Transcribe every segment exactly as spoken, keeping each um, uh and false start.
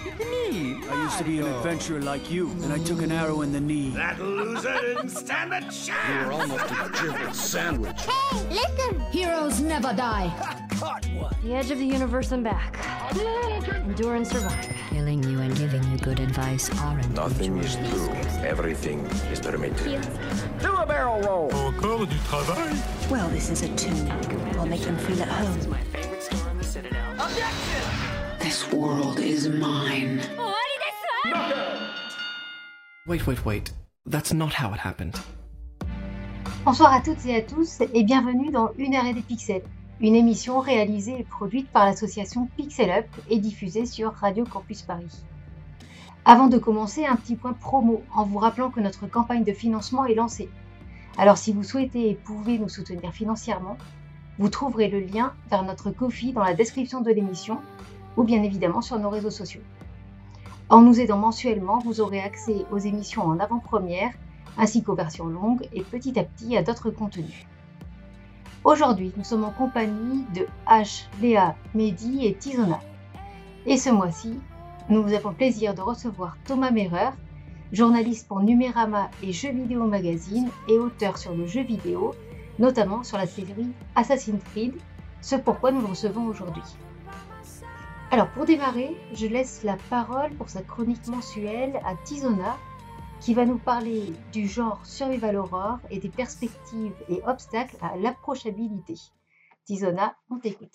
Me? I used to be an adventurer like you, and I took an arrow in the knee. That loser didn't stand a chance! You were almost a dribbled sandwich. Hey, listen! Heroes never die. Caught one. The edge of the universe and back. Endure and survive. Killing you and giving you good advice aren't Nothing mutual. is true. Everything is permitted. Do a barrel roll. Encore du travail. Well, this is a tunic. I'll make them feel at home. This is my favorite store in the Citadel. Objection! This world is mine. Wait, wait, wait. That's not how it happened. Bonsoir à toutes et à tous et bienvenue dans Une heure et des pixels, une émission réalisée et produite par l'association Pixel Up et diffusée sur Radio Campus Paris. Avant de commencer, un petit point promo en vous rappelant que notre campagne de financement est lancée. Alors si vous souhaitez et pouvez nous soutenir financièrement, vous trouverez le lien vers notre Ko-fi dans la description de l'émission ou bien évidemment sur nos réseaux sociaux. En nous aidant mensuellement, vous aurez accès aux émissions en avant-première ainsi qu'aux versions longues et petit à petit à d'autres contenus. Aujourd'hui, nous sommes en compagnie de H, Léa, Mehdi et Tizona. Et ce mois-ci, nous avons le plaisir de recevoir Thomas Merer, journaliste pour Numérama et Jeux Vidéo Magazine et auteur sur le jeu vidéo, notamment sur la série Assassin's Creed, ce pourquoi nous le recevons aujourd'hui. Alors pour démarrer, je laisse la parole pour sa chronique mensuelle à Tizona, qui va nous parler du genre Survival Horror et des perspectives et obstacles à l'approchabilité. Tizona, on t'écoute.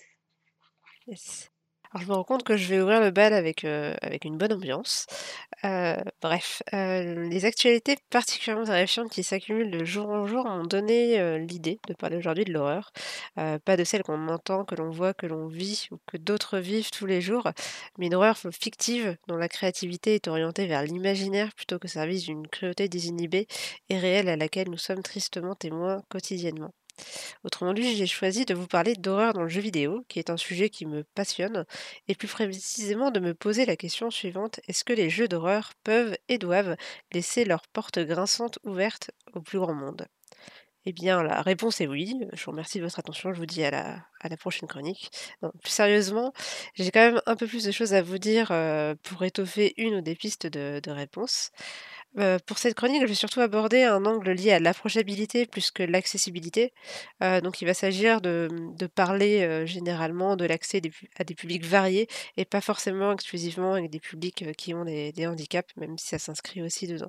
Yes. Alors je me rends compte que je vais ouvrir le bal avec, euh, avec une bonne ambiance. Euh, bref, euh, les actualités particulièrement terrifiantes qui s'accumulent de jour en jour m'ont donné euh, l'idée de parler aujourd'hui de l'horreur. Euh, pas de celle qu'on entend, que l'on voit, que l'on vit ou que d'autres vivent tous les jours, mais une horreur fictive dont la créativité est orientée vers l'imaginaire plutôt qu'au service d'une cruauté désinhibée et réelle à laquelle nous sommes tristement témoins quotidiennement. Autrement dit, j'ai choisi de vous parler d'horreur dans le jeu vidéo, qui est un sujet qui me passionne, et plus précisément de me poser la question suivante: est-ce que les jeux d'horreur peuvent et doivent laisser leurs portes grinçantes ouvertes au plus grand monde? Eh bien, la réponse est oui. Je vous remercie de votre attention, je vous dis à la, à la prochaine chronique. Non, plus sérieusement, j'ai quand même un peu plus de choses à vous dire euh, pour étoffer une ou des pistes de, de réponse. Euh, pour cette chronique, je vais surtout aborder un angle lié à l'approchabilité plus que l'accessibilité. Euh, donc il va s'agir de, de parler euh, généralement de l'accès des pu- à des publics variés et pas forcément exclusivement avec des publics euh, qui ont des, des handicaps, même si ça s'inscrit aussi dedans.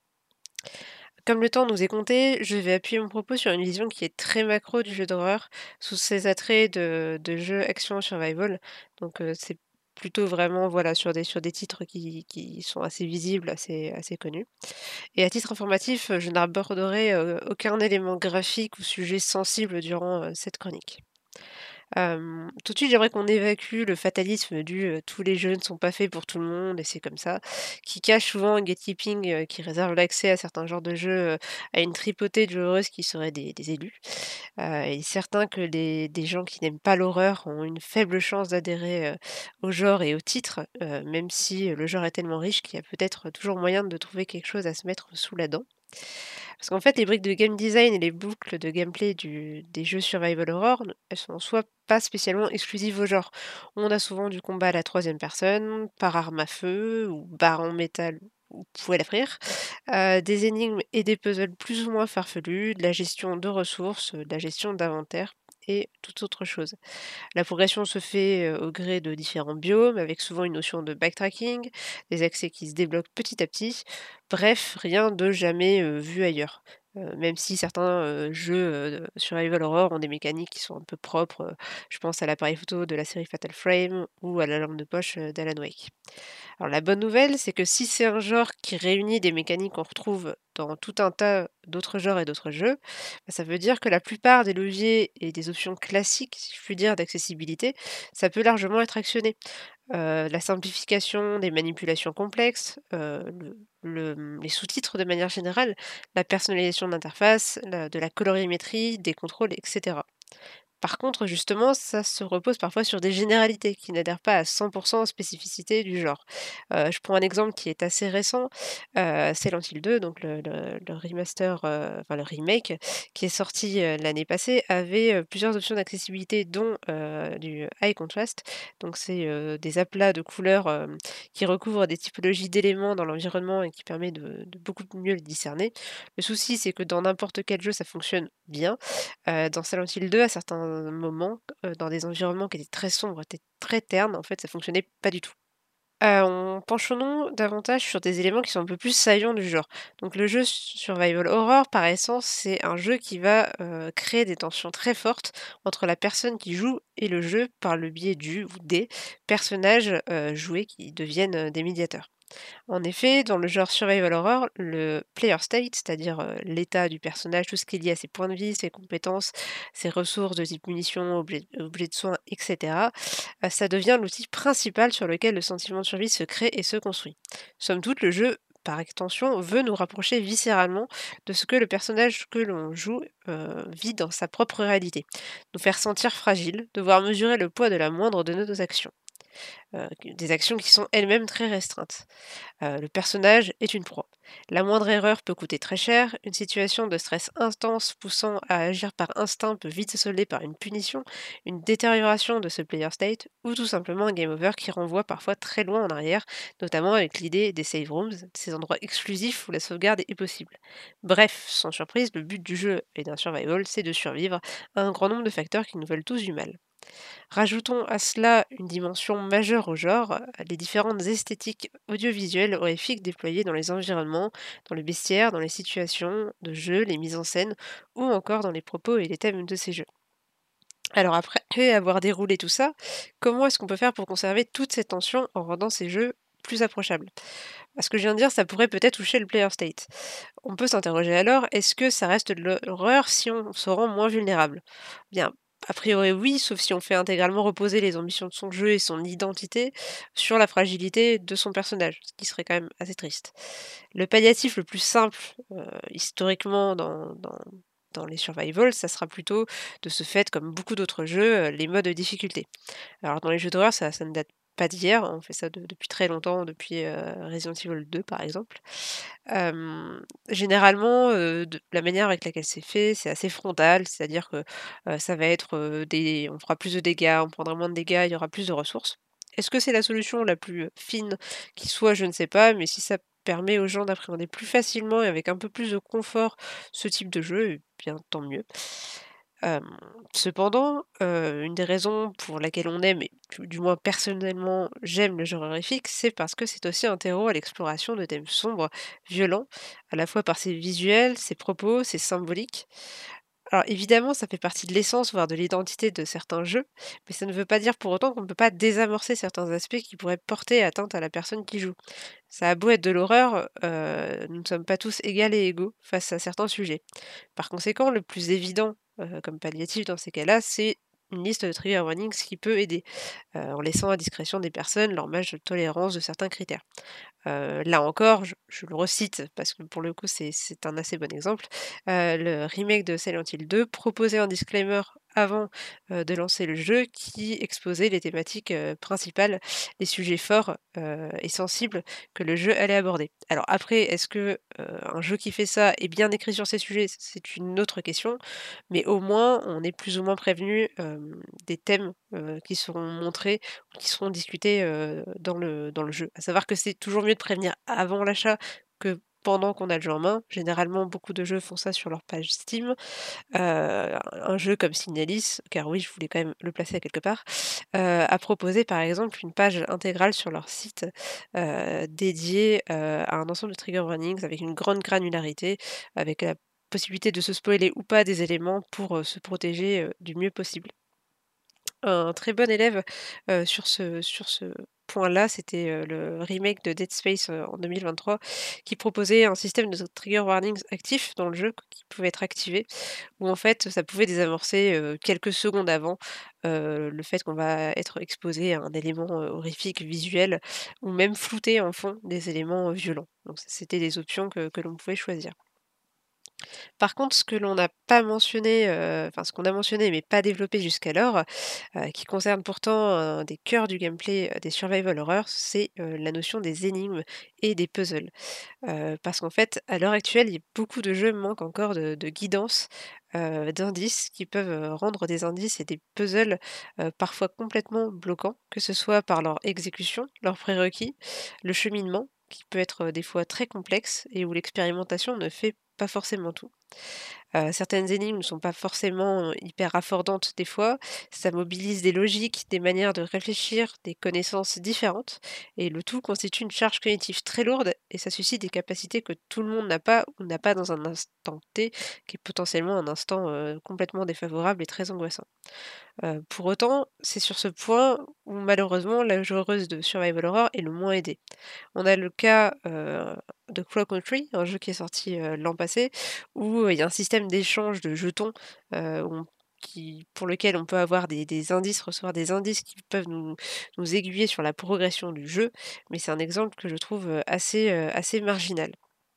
Comme le temps nous est compté, je vais appuyer mon propos sur une vision qui est très macro du jeu d'horreur, sous ses attraits de, de jeu action survival. Donc euh, c'est plutôt vraiment voilà, sur, des, sur des titres qui, qui sont assez visibles, assez, assez connus. Et à titre informatif, je n'aborderai euh, aucun élément graphique ou sujet sensible durant euh, cette chronique. Euh, tout de suite, j'aimerais qu'on évacue le fatalisme du euh, tous les jeux ne sont pas faits pour tout le monde et c'est comme ça, qui cache souvent un gatekeeping euh, qui réserve l'accès à certains genres de jeux euh, à une tripotée de joueuses qui seraient des, des élus. Euh, il est certain que les, des gens qui n'aiment pas l'horreur ont une faible chance d'adhérer euh, au genre et au titre, euh, même si le genre est tellement riche qu'il y a peut-être toujours moyen de trouver quelque chose à se mettre sous la dent. Parce qu'en fait, les briques de game design et les boucles de gameplay du, des jeux survival horror, elles sont soit pas spécialement exclusives au genre. On a souvent du combat à la troisième personne, par arme à feu, ou barre en métal ou poêle à frire, euh, des énigmes et des puzzles plus ou moins farfelus, de la gestion de ressources, de la gestion d'inventaire et toute autre chose. La progression se fait euh, au gré de différents biomes, avec souvent une notion de backtracking, des accès qui se débloquent petit à petit. Bref, rien de jamais euh, vu ailleurs. Euh, même si certains euh, jeux euh, survival horror ont des mécaniques qui sont un peu propres, euh, je pense à l'appareil photo de la série Fatal Frame ou à la lampe de poche euh, d'Alan Wake. Alors la bonne nouvelle, c'est que si c'est un genre qui réunit des mécaniques qu'on retrouve dans tout un tas d'autres genres et d'autres jeux, bah, ça veut dire que la plupart des leviers et des options classiques, si je puis dire, d'accessibilité, ça peut largement être actionné. Euh, la simplification des manipulations complexes, euh, le- le- les sous-titres de manière générale, la personnalisation d'interface, la- de la colorimétrie, des contrôles, et cetera. Par contre, justement, ça se repose parfois sur des généralités qui n'adhèrent pas à cent pour cent aux spécificités du genre. Heu, je prends un exemple qui est assez récent, heu, Silent Hill deux, donc le le le remaster, heu, enfin le remake qui est sorti, heu, l'année passée, avait, heu, plusieurs options d'accessibilité dont, heu, du high contrast. Donc c'est, heu, des aplats de couleurs, hem, qui recouvrent des typologies d'éléments dans l'environnement et qui permet de de beaucoup mieux les discerner. Le souci, c'est que dans n'importe quel jeu, ça fonctionne bien. Heu, dans Silent Hill deux, à certains moments, heu, dans des environnements qui étaient très sombres, étaient très ternes, en fait, ça fonctionnait pas du tout. Heu, on penchons davantage sur des éléments qui sont un peu plus saillants du genre. Donc le jeu survival horror, par essence, c'est un jeu qui va, heu, créer des tensions très fortes entre la personne qui joue et le jeu par le biais du ou des personnages, heu, joués qui deviennent, heu, des médiateurs. En effet, dans le genre survival horror, le player state, c'est-à-dire, heu, l'état du personnage, tout ce qui est lié à ses points de vie, ses compétences, ses ressources de type munitions, objets objets de soins et cetera, heu, ça devient l'outil principal sur lequel le sentiment de survie se crée et se construit. Somme toute, le jeu, par extension, veut nous rapprocher viscéralement de ce que le personnage que l'on joue, heu, vit dans sa propre réalité. Nous faire sentir fragiles, devoir mesurer le poids de la moindre de nos actions. Heu, des actions qui sont elles-mêmes très restreintes. Heu, le personnage est une proie. La moindre erreur peut coûter très cher, une situation de stress intense poussant à agir par instinct peut vite se solder par une punition, une détérioration de ce player state, ou tout simplement un game over qui renvoie parfois très loin en arrière, notamment avec l'idée des save rooms, ces endroits exclusifs où la sauvegarde est possible. Bref, sans surprise, le but du jeu et d'un survival, c'est de survivre à un grand nombre de facteurs qui nous veulent tous du mal. Rajoutons à cela une dimension majeure au genre, les différentes esthétiques audiovisuelles horrifiques déployées dans les environnements, dans le bestiaire, dans les situations de jeu, les mises en scène, ou encore dans les propos et les thèmes de ces jeux. Alors après avoir déroulé tout ça, comment est-ce qu'on peut faire pour conserver toute cette tension en rendant ces jeux plus approchables? Parce que je viens de dire, ça pourrait peut-être toucher le player state. On peut s'interroger alors, est-ce que ça reste de l'horreur si on se rend moins vulnérable? Bien, a priori oui, sauf si on fait intégralement reposer les ambitions de son jeu et son identité sur la fragilité de son personnage, ce qui serait quand même assez triste. Le palliatif le plus simple, heu, historiquement dans dans dans les survival, ça sera plutôt de ce fait, comme beaucoup d'autres jeux, heu, les modes de difficulté. Alors dans les jeux d'horreur, ça ça ne date pas d'hier, on fait ça de depuis très longtemps, depuis, heu, Resident Evil deux par exemple. Hem, généralement, heu, de la manière avec laquelle c'est fait, c'est assez frontal, c'est-à-dire que, heu, ça va être, heu, des on fera plus de dégâts, on prendra moins de dégâts, il y aura plus de ressources. Est-ce que c'est la solution la plus fine qui soit? Je ne sais pas, mais si ça permet aux gens d'appréhender plus facilement et avec un peu plus de confort ce type de jeu, eh bien tant mieux. Hem, cependant, heu, une des raisons pour laquelle on aime et du du moins personnellement j'aime le genre horrifique, c'est parce que c'est aussi un terreau à l'exploration de thèmes sombres, violents, à la fois par ses visuels, ses propos, ses symboliques. Alors évidemment, ça fait partie de l'essence, voire de l'identité de certains jeux, mais ça ne veut pas dire pour autant qu'on ne peut pas désamorcer certains aspects qui pourraient porter atteinte à la personne qui joue. Ça a beau être de l'horreur, heu, nous ne sommes pas tous égales et égaux face à certains sujets. Par conséquent, le plus évident, heu, comme palliatif dans ces cas-là, c'est une liste de trigger warnings qui peut aider, heu, en laissant à discrétion des personnes leur marge de tolérance de certains critères. Heu, là encore, je je le recite parce que pour le coup c'est c'est un assez bon exemple, heu, le remake de Silent Hill deux proposait un disclaimer avant, heu, de lancer le jeu qui exposait les thématiques, heu, principales, les sujets forts, heu, et sensibles que le jeu allait aborder. Alors après, est-ce que, heu, un jeu qui fait ça est bien écrit sur ces sujets? C c'est une autre question, mais au moins on est plus ou moins prévenu, hem, des thèmes, heu, qui seront montrés ou qui seront discutés, heu, dans le dans le jeu. À savoir que c'est toujours mieux de prévenir avant l'achat que pendant qu'on a le jeu en main. Généralement, beaucoup de jeux font ça sur leur page Steam. Heu, un jeu comme Signalis, car oui, je voulais quand même le placer à quelque part, heu, a proposé par exemple une page intégrale sur leur site, heu, dédiée, heu, à un ensemble de trigger warnings avec une grande granularité, avec la possibilité de se spoiler ou pas des éléments pour, heu, se protéger, heu, du mieux possible. Un très bon élève, heu, sur ce sur ce point-là, c'était, heu, le remake de Dead Space, heu, en deux mille vingt-trois, qui proposait un système de trigger warnings actif dans le jeu, qui pouvait être activé, où en fait, ça pouvait désamorcer, heu, quelques secondes avant, heu, le fait qu'on va être exposé à un élément, heu, horrifique visuel ou même flouter en fond des éléments, heu, violents. Donc c c'était des options que que l'on pouvait choisir. Par contre, ce que l'on n'a pas mentionné, heu, enfin ce qu'on a mentionné mais pas développé jusqu'alors, heu, qui concerne pourtant un des cœurs du gameplay, heu, des survival horror, c'est, heu, la notion des énigmes et des puzzles. Heu, parce qu'en fait, à l'heure actuelle, il y a beaucoup de jeux manquent encore de de guidance, heu, d'indices qui peuvent, heu, rendre des indices et des puzzles, heu, parfois complètement bloquants, que ce soit par leur exécution, leurs prérequis, le cheminement qui peut être, heu, des fois très complexe et où l'expérimentation ne fait pas forcément tout. Heu, certaines énigmes ne sont pas forcément, heu, hyper raffordantes des fois, ça mobilise des logiques, des manières de réfléchir, des connaissances différentes et le tout constitue une charge cognitive très lourde et ça suscite des capacités que tout le monde n'a pas ou n'a pas dans un instant T, qui est potentiellement un instant, heu, complètement défavorable et très angoissant. Heu, pour autant, c'est sur ce point où malheureusement la joueuse de survival horror est le moins aidée. On a le cas, heu, de Clock Country, un jeu qui est sorti, heu, l'an passé, où, heu, il y a un système d'échange de jetons, heu, où on qui pour lequel on peut avoir des des indices, recevoir des indices qui peuvent nous nous aiguiller sur la progression du jeu, mais c'est un exemple que je trouve, heu, assez, heu, assez marginal.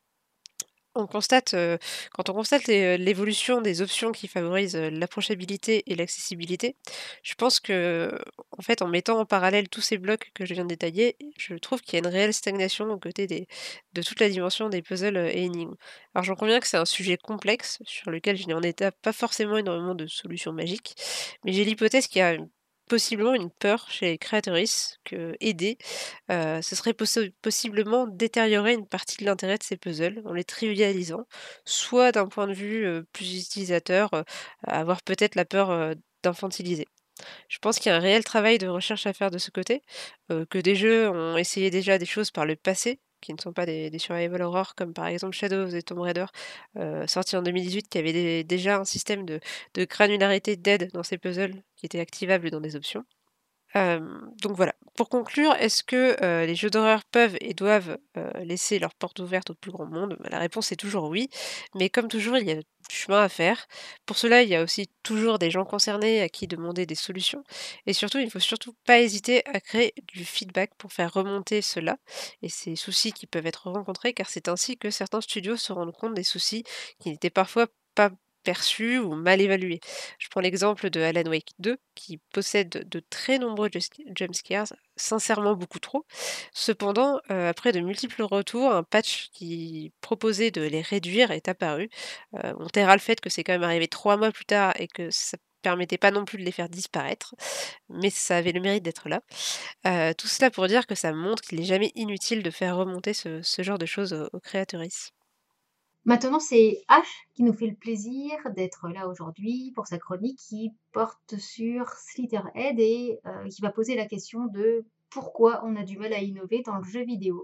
On constate, heu, quand on constate l'é l'évolution des options qui favorisent, heu, l'approchabilité et l'accessibilité, je pense qu'en fait, en mettant en parallèle tous ces blocs que je viens de détailler, je trouve qu'il y a une réelle stagnation aux côtés des de toute la dimension des puzzles, heu, et énigmes. Alors j'en conviens que c'est un sujet complexe sur lequel je n'ai en état pas forcément énormément de solutions magiques, mais j'ai l'hypothèse qu'il y a une possiblement une peur chez les créatrices qu'aider, heu, ce serait possi possiblement détériorer une partie de l'intérêt de ces puzzles en les trivialisant, soit d'un point de vue, heu, plus utilisateur, heu, avoir peut-être la peur, heu, d'infantiliser. Je pense qu'il y a un réel travail de recherche à faire de ce côté, heu, que des jeux ont essayé déjà des choses par le passé, qui ne sont pas des des survival horror comme par exemple Shadow of the Tomb Raider, heu, sorti en deux mille dix-huit qui avait dé déjà un système de de granularité d'aide dans ses puzzles qui était activable dans des options. Hem, donc voilà. Pour conclure, est-ce que, heu, les jeux d'horreur peuvent et doivent, heu, laisser leurs portes ouvertes au plus grand monde? Bah, la réponse est toujours oui, mais comme toujours, il y a du chemin à faire. Pour cela, il y a aussi toujours des gens concernés à qui demander des solutions et surtout, il ne faut surtout pas hésiter à créer du feedback pour faire remonter cela et ces soucis qui peuvent être rencontrés, car c'est ainsi que certains studios se rendent compte des soucis qui n'étaient parfois pas perçus ou mal évalués. Je prends l'exemple de Alan Wake deux qui possède de très nombreux jusq jump scares, sincèrement beaucoup trop. Cependant, heu, après de multiples retours, un patch qui proposait de les réduire est apparu. Heu, on taira le fait que c'est quand même arrivé trois mois plus tard et que ça permettait pas non plus de les faire disparaître, mais ça avait le mérite d'être là. Heu, tout cela pour dire que ça montre qu'il est jamais inutile de faire remonter ce ce genre de choses aux aux créatrices. Maintenant, c'est H qui nous fait le plaisir d'être là aujourd'hui pour sa chronique qui porte sur Slitherhead et heu, qui va poser la question de pourquoi on a du mal à innover dans le jeu vidéo?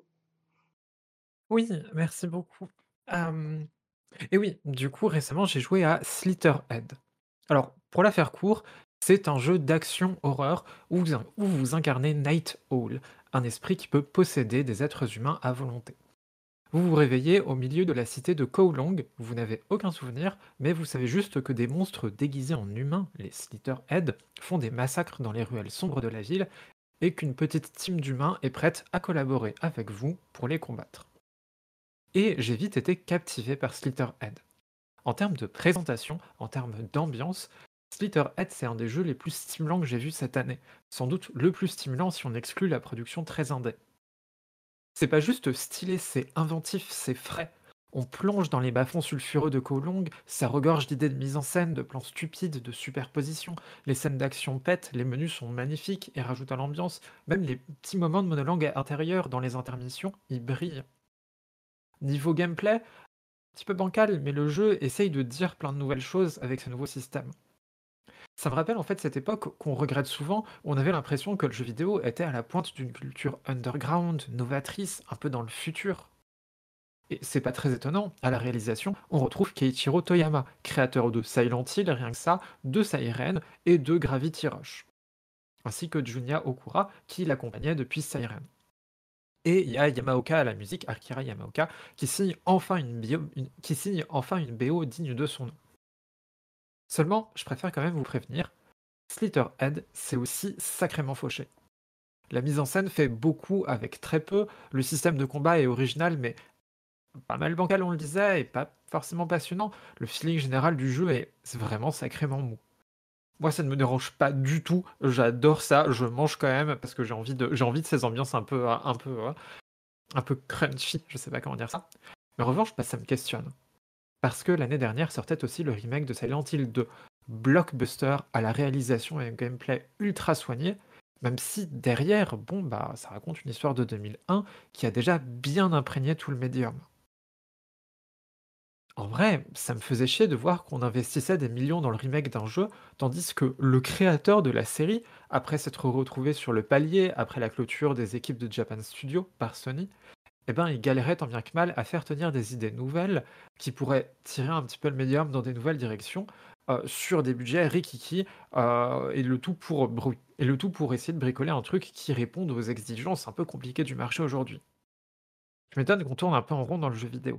Oui, merci beaucoup. Hem et oui, du coup, récemment, j'ai joué à Slitherhead. Alors, pour la faire court, c'est un jeu d'action horreur où vous in où vous incarnez Night Owl, un esprit qui peut posséder des êtres humains à volonté. Vous vous réveillez au milieu de la cité de Kowloon, vous n'avez aucun souvenir, mais vous savez juste que des monstres déguisés en humains, les Slitherhead, font des massacres dans les ruelles sombres de la ville et qu'une petite team d'humains est prête à collaborer avec vous pour les combattre. Et j'ai vite été captivé par Slitherhead. En termes de présentation, en termes d'ambiance, Slitherhead c'est un des jeux les plus stimulants que j'ai vu cette année. Sans doute le plus stimulant si on exclut la production très indé. C'est pas juste stylé, c'est inventif, c'est frais. On plonge dans les bas-fonds sulfureux de Kowloon, ça regorge d'idées de mise en scène, de plans stupides, de superpositions. Les scènes d'action pètent, les menus sont magnifiques et rajoutent à l'ambiance. Même les petits moments de monologue intérieur dans les intermissions, ils brillent. Niveau gameplay, un petit peu bancal, mais le jeu essaye de dire plein de nouvelles choses avec ce nouveau système. Ça me rappelle en fait cette époque qu'on regrette souvent, où on avait l'impression que le jeu vidéo était à la pointe d'une culture underground, novatrice, un peu dans le futur. Et c'est pas très étonnant, à la réalisation, on retrouve Keiichiro Toyama, créateur de Silent Hill, rien que ça, de Siren et de Gravity Rush. Ainsi que Junya Okura, qui l'accompagnait depuis Siren. Et il y a Yamaoka à la musique, Akira Yamaoka, qui signe enfin une, bio, une, qui signe enfin une B O digne de son nom. Seulement, je préfère quand même vous prévenir, Slitherhead, c'est aussi sacrément fauché. La mise en scène fait beaucoup avec très peu, le système de combat est original mais pas mal bancal on le disait, et pas forcément passionnant. Le feeling général du jeu est c'est vraiment sacrément mou. Moi, ça ne me dérange pas du tout. J'adore ça. Je mange quand même parce que j'ai envie de, j'ai envie de ces ambiances un peu, un peu, euh, un peu crunchy. Je sais pas comment dire ça. Mais en revanche, bah, ça me questionne. Parce que l'année dernière sortait aussi le remake de Silent Hill deux. Blockbuster à la réalisation et un gameplay ultra soigné. Même si derrière, bon, bah, ça raconte une histoire de deux mille un qui a déjà bien imprégné tout le médium. En vrai, ça me faisait chier de voir qu'on investissait des millions dans le remake d'un jeu, tandis que le créateur de la série, après s'être retrouvé sur le palier, après la clôture des équipes de Japan Studio par Sony, eh ben, il galérait tant bien que mal à faire tenir des idées nouvelles qui pourraient tirer un petit peu le médium dans des nouvelles directions, euh, sur des budgets rikiki, euh, et, le tout pour, bru- et le tout pour essayer de bricoler un truc qui réponde aux exigences un peu compliquées du marché aujourd'hui. Je m'étonne qu'on tourne un peu en rond dans le jeu vidéo.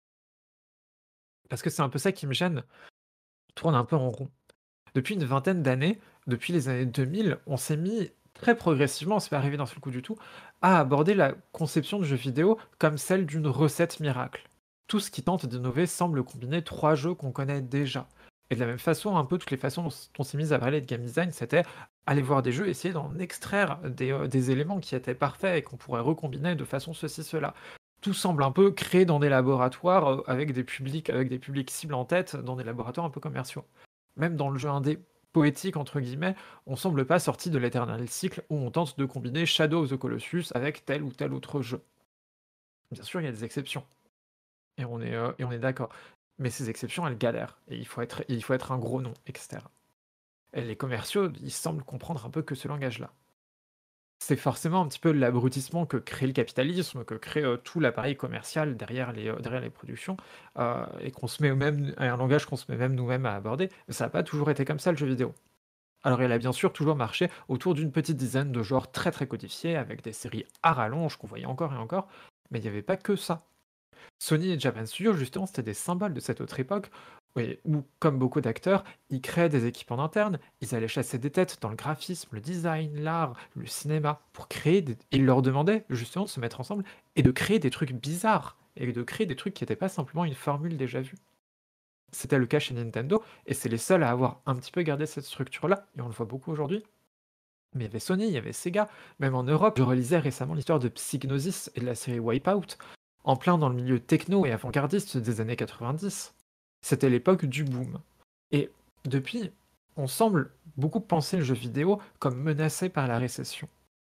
Parce que c'est un peu ça qui me gêne, on tourne un peu en rond. Depuis une vingtaine d'années, depuis les années deux mille, on s'est mis très progressivement, c'est pas arrivé d'un seul coup du tout, à aborder la conception du jeu vidéo comme celle d'une recette miracle. Tout ce qui tente d'innover semble combiner trois jeux qu'on connaît déjà. Et de la même façon, un peu toutes les façons dont on s'est mis à parler de game design, c'était aller voir des jeux, essayer d'en extraire des, euh, des éléments qui étaient parfaits et qu'on pourrait recombiner de façon ceci, cela. Tout semble un peu créé dans des laboratoires euh, avec des publics, avec des publics cibles en tête, dans des laboratoires un peu commerciaux. Même dans le jeu indé poétique, entre guillemets, on semble pas sorti de l'éternel cycle où on tente de combiner Shadow of the Colossus avec tel ou tel autre jeu. Bien sûr, il y a des exceptions. Et on est, euh, et on est d'accord. Mais ces exceptions, elles galèrent. Et il faut être, il faut être un gros nom, et cetera. Et les commerciaux, ils semblent comprendre un peu que ce langage-là. C'est forcément un petit peu l'abrutissement que crée le capitalisme, que crée euh, tout l'appareil commercial derrière les, euh, derrière les productions, euh, et qu'on se met même, un langage qu'on se met même nous-mêmes à aborder. Mais ça n'a pas toujours été comme ça le jeu vidéo. Alors il a bien sûr toujours marché autour d'une petite dizaine de genres très très codifiés, avec des séries à rallonge qu'on voyait encore et encore, mais il n'y avait pas que ça. Sony et Japan Studio, justement, c'était des symboles de cette autre époque, oui, où, comme beaucoup d'acteurs, ils créaient des équipes en interne, ils allaient chasser des têtes dans le graphisme, le design, l'art, le cinéma, pour créer des... Ils leur demandaient, justement, de se mettre ensemble et de créer des trucs bizarres, et de créer des trucs qui n'étaient pas simplement une formule déjà vue. C'était le cas chez Nintendo, et c'est les seuls à avoir un petit peu gardé cette structure-là, et on le voit beaucoup aujourd'hui. Mais il y avait Sony, il y avait Sega, même en Europe. Je relisais récemment l'histoire de Psygnosis et de la série Wipeout, en plein dans le milieu techno et avant-gardiste des années quatre-vingt-dix. C'était l'époque du boom. Et depuis, on semble beaucoup penser le jeu vidéo comme menacé par la récession.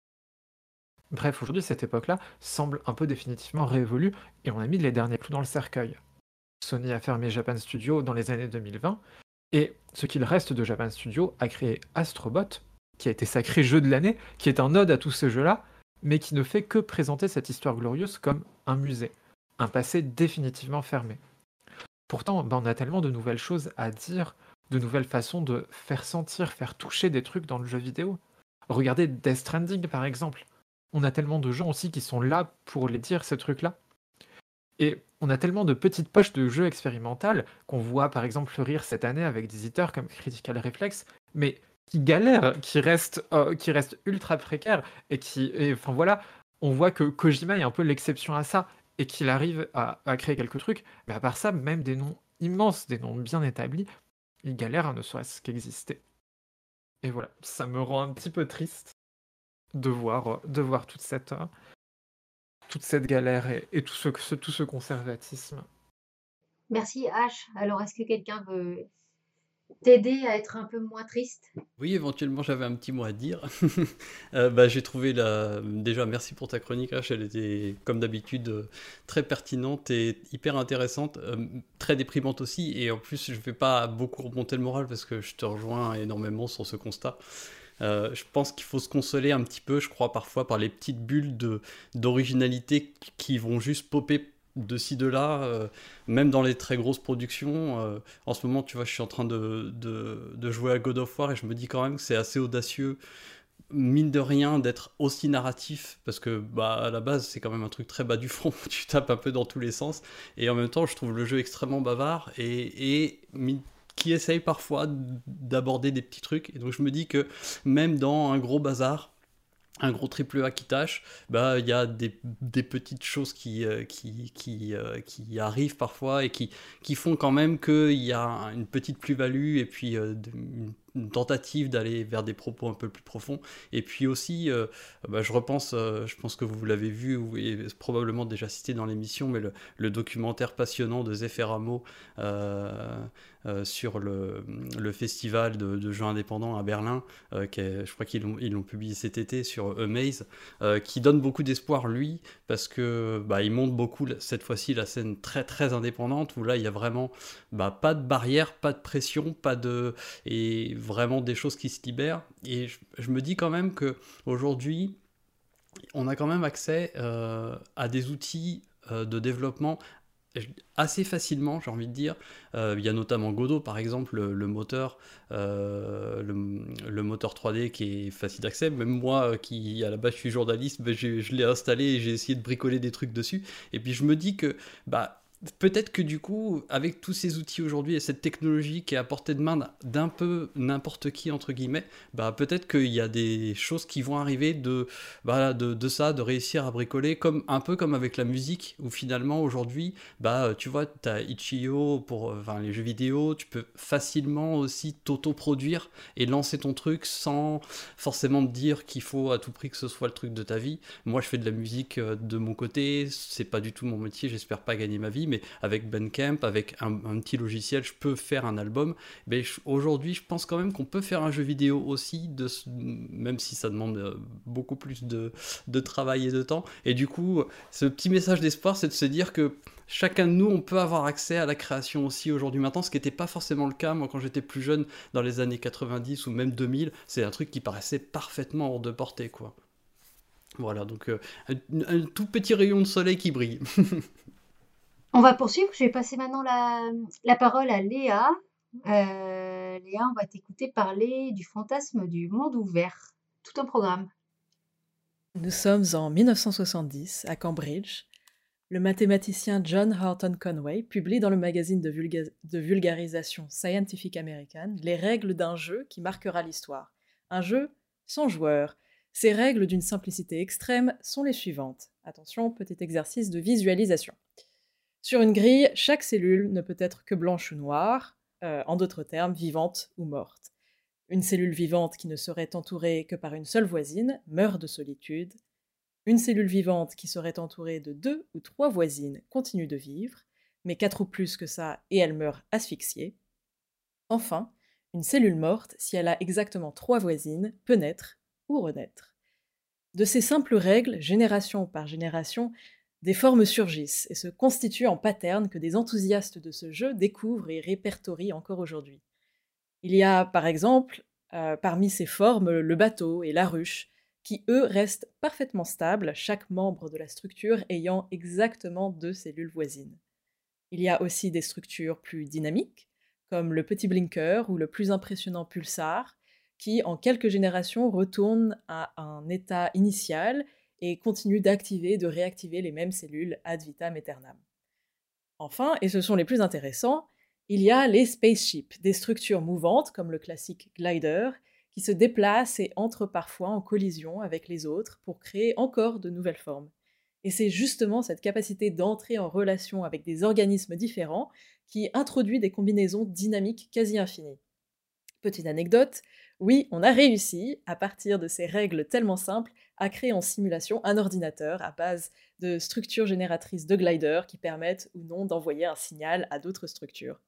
Bref, aujourd'hui, cette époque-là semble un peu définitivement révolue, et on a mis les derniers clous dans le cercueil. Sony a fermé Japan Studio dans les années deux mille vingt, et ce qu'il reste de Japan Studio a créé Astrobot, qui a été sacré jeu de l'année, qui est un ode à tous ces jeux-là, mais qui ne fait que présenter cette histoire glorieuse comme un musée, un passé définitivement fermé. Pourtant, ben, on a tellement de nouvelles choses à dire, de nouvelles façons de faire sentir, faire toucher des trucs dans le jeu vidéo. Regardez Death Stranding par exemple. On a tellement de gens aussi qui sont là pour les dire ces trucs-là. Et on a tellement de petites poches de jeux expérimentales qu'on voit par exemple fleurir cette année avec des éditeurs comme Critical Reflex, mais qui galèrent, qui restent, euh, qui restent ultra précaires, et qui, et, enfin voilà, on voit que Kojima est un peu l'exception à ça, et qu'il arrive à, à créer quelques trucs, mais à part ça, même des noms immenses, des noms bien établis, ils galèrent à ne serait-ce qu'exister. Et voilà, ça me rend un petit peu triste de voir, de voir toute cette, euh, toute cette galère et, et tout, ce, ce, tout ce conservatisme. Merci H. Alors, est-ce que quelqu'un veut t'aider à être un peu moins triste? Oui, éventuellement, j'avais un petit mot à dire. euh, bah, j'ai trouvé la... Déjà, merci pour ta chronique, H. Elle était, comme d'habitude, euh, très pertinente et hyper intéressante, euh, très déprimante aussi. Et en plus, je ne vais pas beaucoup remonter le moral parce que je te rejoins énormément sur ce constat. Euh, je pense qu'il faut se consoler un petit peu, je crois, parfois, par les petites bulles de, d'originalité qui vont juste popper de ci, de là, euh, même dans les très grosses productions. Euh, en ce moment, tu vois, je suis en train de, de, de jouer à God of War et je me dis quand même que c'est assez audacieux, mine de rien, d'être aussi narratif, parce que bah, à la base, c'est quand même un truc très bas du front, tu tapes un peu dans tous les sens, et en même temps, je trouve le jeu extrêmement bavard, et, et mine qui essaye parfois d'aborder des petits trucs, et donc je me dis que même dans un gros bazar, un gros triple A qui tâche, bah il y a des, des petites choses qui, euh, qui, qui, euh, qui arrivent parfois et qui, qui font quand même qu'il y a une petite plus-value et puis euh, une, une tentative d'aller vers des propos un peu plus profonds. Et puis aussi, euh, bah, je repense, euh, je pense que vous l'avez vu ou et probablement déjà cité dans l'émission, mais le, le documentaire passionnant de Zéphyr Amo euh, euh, sur le, le festival de, de jeux indépendants à Berlin, euh, qui est, je crois qu'ils l'ont, ils l'ont publié cet été sur Amaze, euh, qui donne beaucoup d'espoir lui, parce que bah, il montre beaucoup cette fois-ci la scène très très indépendante, où là il y a vraiment bah, pas de barrière, pas de pression, pas de... et vraiment des choses qui se libèrent. Et je, je me dis quand même que aujourd'hui on a quand même accès euh, à des outils euh, de développement assez facilement, j'ai envie de dire. Euh, il y a notamment Godot, par exemple, le, le moteur, euh, le, le moteur trois D qui est facile d'accès. Même moi, qui à la base je suis journaliste, ben, je, je l'ai installé et j'ai essayé de bricoler des trucs dessus. Et puis je me dis que bah peut-être que du coup, avec tous ces outils aujourd'hui et cette technologie qui est à portée de main d'un peu n'importe qui, entre guillemets, bah peut-être qu'il y a des choses qui vont arriver de, bah, de, de ça, de réussir à bricoler, comme, un peu comme avec la musique, où finalement aujourd'hui, bah, tu vois, tu as itch point i o pour enfin, les jeux vidéo, tu peux facilement aussi t'auto-produire et lancer ton truc sans forcément te dire qu'il faut à tout prix que ce soit le truc de ta vie. Moi, je fais de la musique de mon côté, c'est pas du tout mon métier, j'espère pas gagner ma vie, mais avec Bandcamp, avec un, un petit logiciel, je peux faire un album. Mais je, aujourd'hui, je pense quand même qu'on peut faire un jeu vidéo aussi, de, même si ça demande beaucoup plus de, de travail et de temps. Et du coup, ce petit message d'espoir, c'est de se dire que chacun de nous, on peut avoir accès à la création aussi aujourd'hui maintenant, ce qui n'était pas forcément le cas. Moi, quand j'étais plus jeune, dans les années quatre-vingt-dix ou même deux mille, c'est un truc qui paraissait parfaitement hors de portée, quoi. Voilà, donc euh, un, un tout petit rayon de soleil qui brille. On va poursuivre. Je vais passer maintenant la, la parole à Léa. Euh, Léa, on va t'écouter parler du fantasme du monde ouvert. Tout un programme. Nous sommes en mille neuf cent soixante-dix, à Cambridge. Le mathématicien John Horton Conway publie dans le magazine de, vulga- de vulgarisation Scientific American les règles d'un jeu qui marquera l'histoire. Un jeu sans joueurs. Ces règles d'une simplicité extrême sont les suivantes. Attention, petit exercice de visualisation. Sur une grille, chaque cellule ne peut être que blanche ou noire, euh, en d'autres termes, vivante ou morte. Une cellule vivante qui ne serait entourée que par une seule voisine meurt de solitude. Une cellule vivante qui serait entourée de deux ou trois voisines continue de vivre, mais quatre ou plus que ça et elle meurt asphyxiée. Enfin, une cellule morte, si elle a exactement trois voisines, peut naître ou renaître. De ces simples règles, génération par génération, des formes surgissent et se constituent en patterns que des enthousiastes de ce jeu découvrent et répertorient encore aujourd'hui. Il y a, par exemple, euh, parmi ces formes, le bateau et la ruche, qui, eux, restent parfaitement stables, chaque membre de la structure ayant exactement deux cellules voisines. Il y a aussi des structures plus dynamiques, comme le petit blinker ou le plus impressionnant pulsar, qui, en quelques générations, retournent à un état initial et continuent d'activer et de réactiver les mêmes cellules ad vitam aeternam. Enfin, et ce sont les plus intéressants, il y a les spaceships, des structures mouvantes, comme le classique glider, qui se déplacent et entrent parfois en collision avec les autres pour créer encore de nouvelles formes. Et c'est justement cette capacité d'entrer en relation avec des organismes différents qui introduit des combinaisons dynamiques quasi infinies. Petite anecdote, oui, on a réussi, à partir de ces règles tellement simples, à créer en simulation un ordinateur à base de structures génératrices de gliders qui permettent ou non d'envoyer un signal à d'autres structures.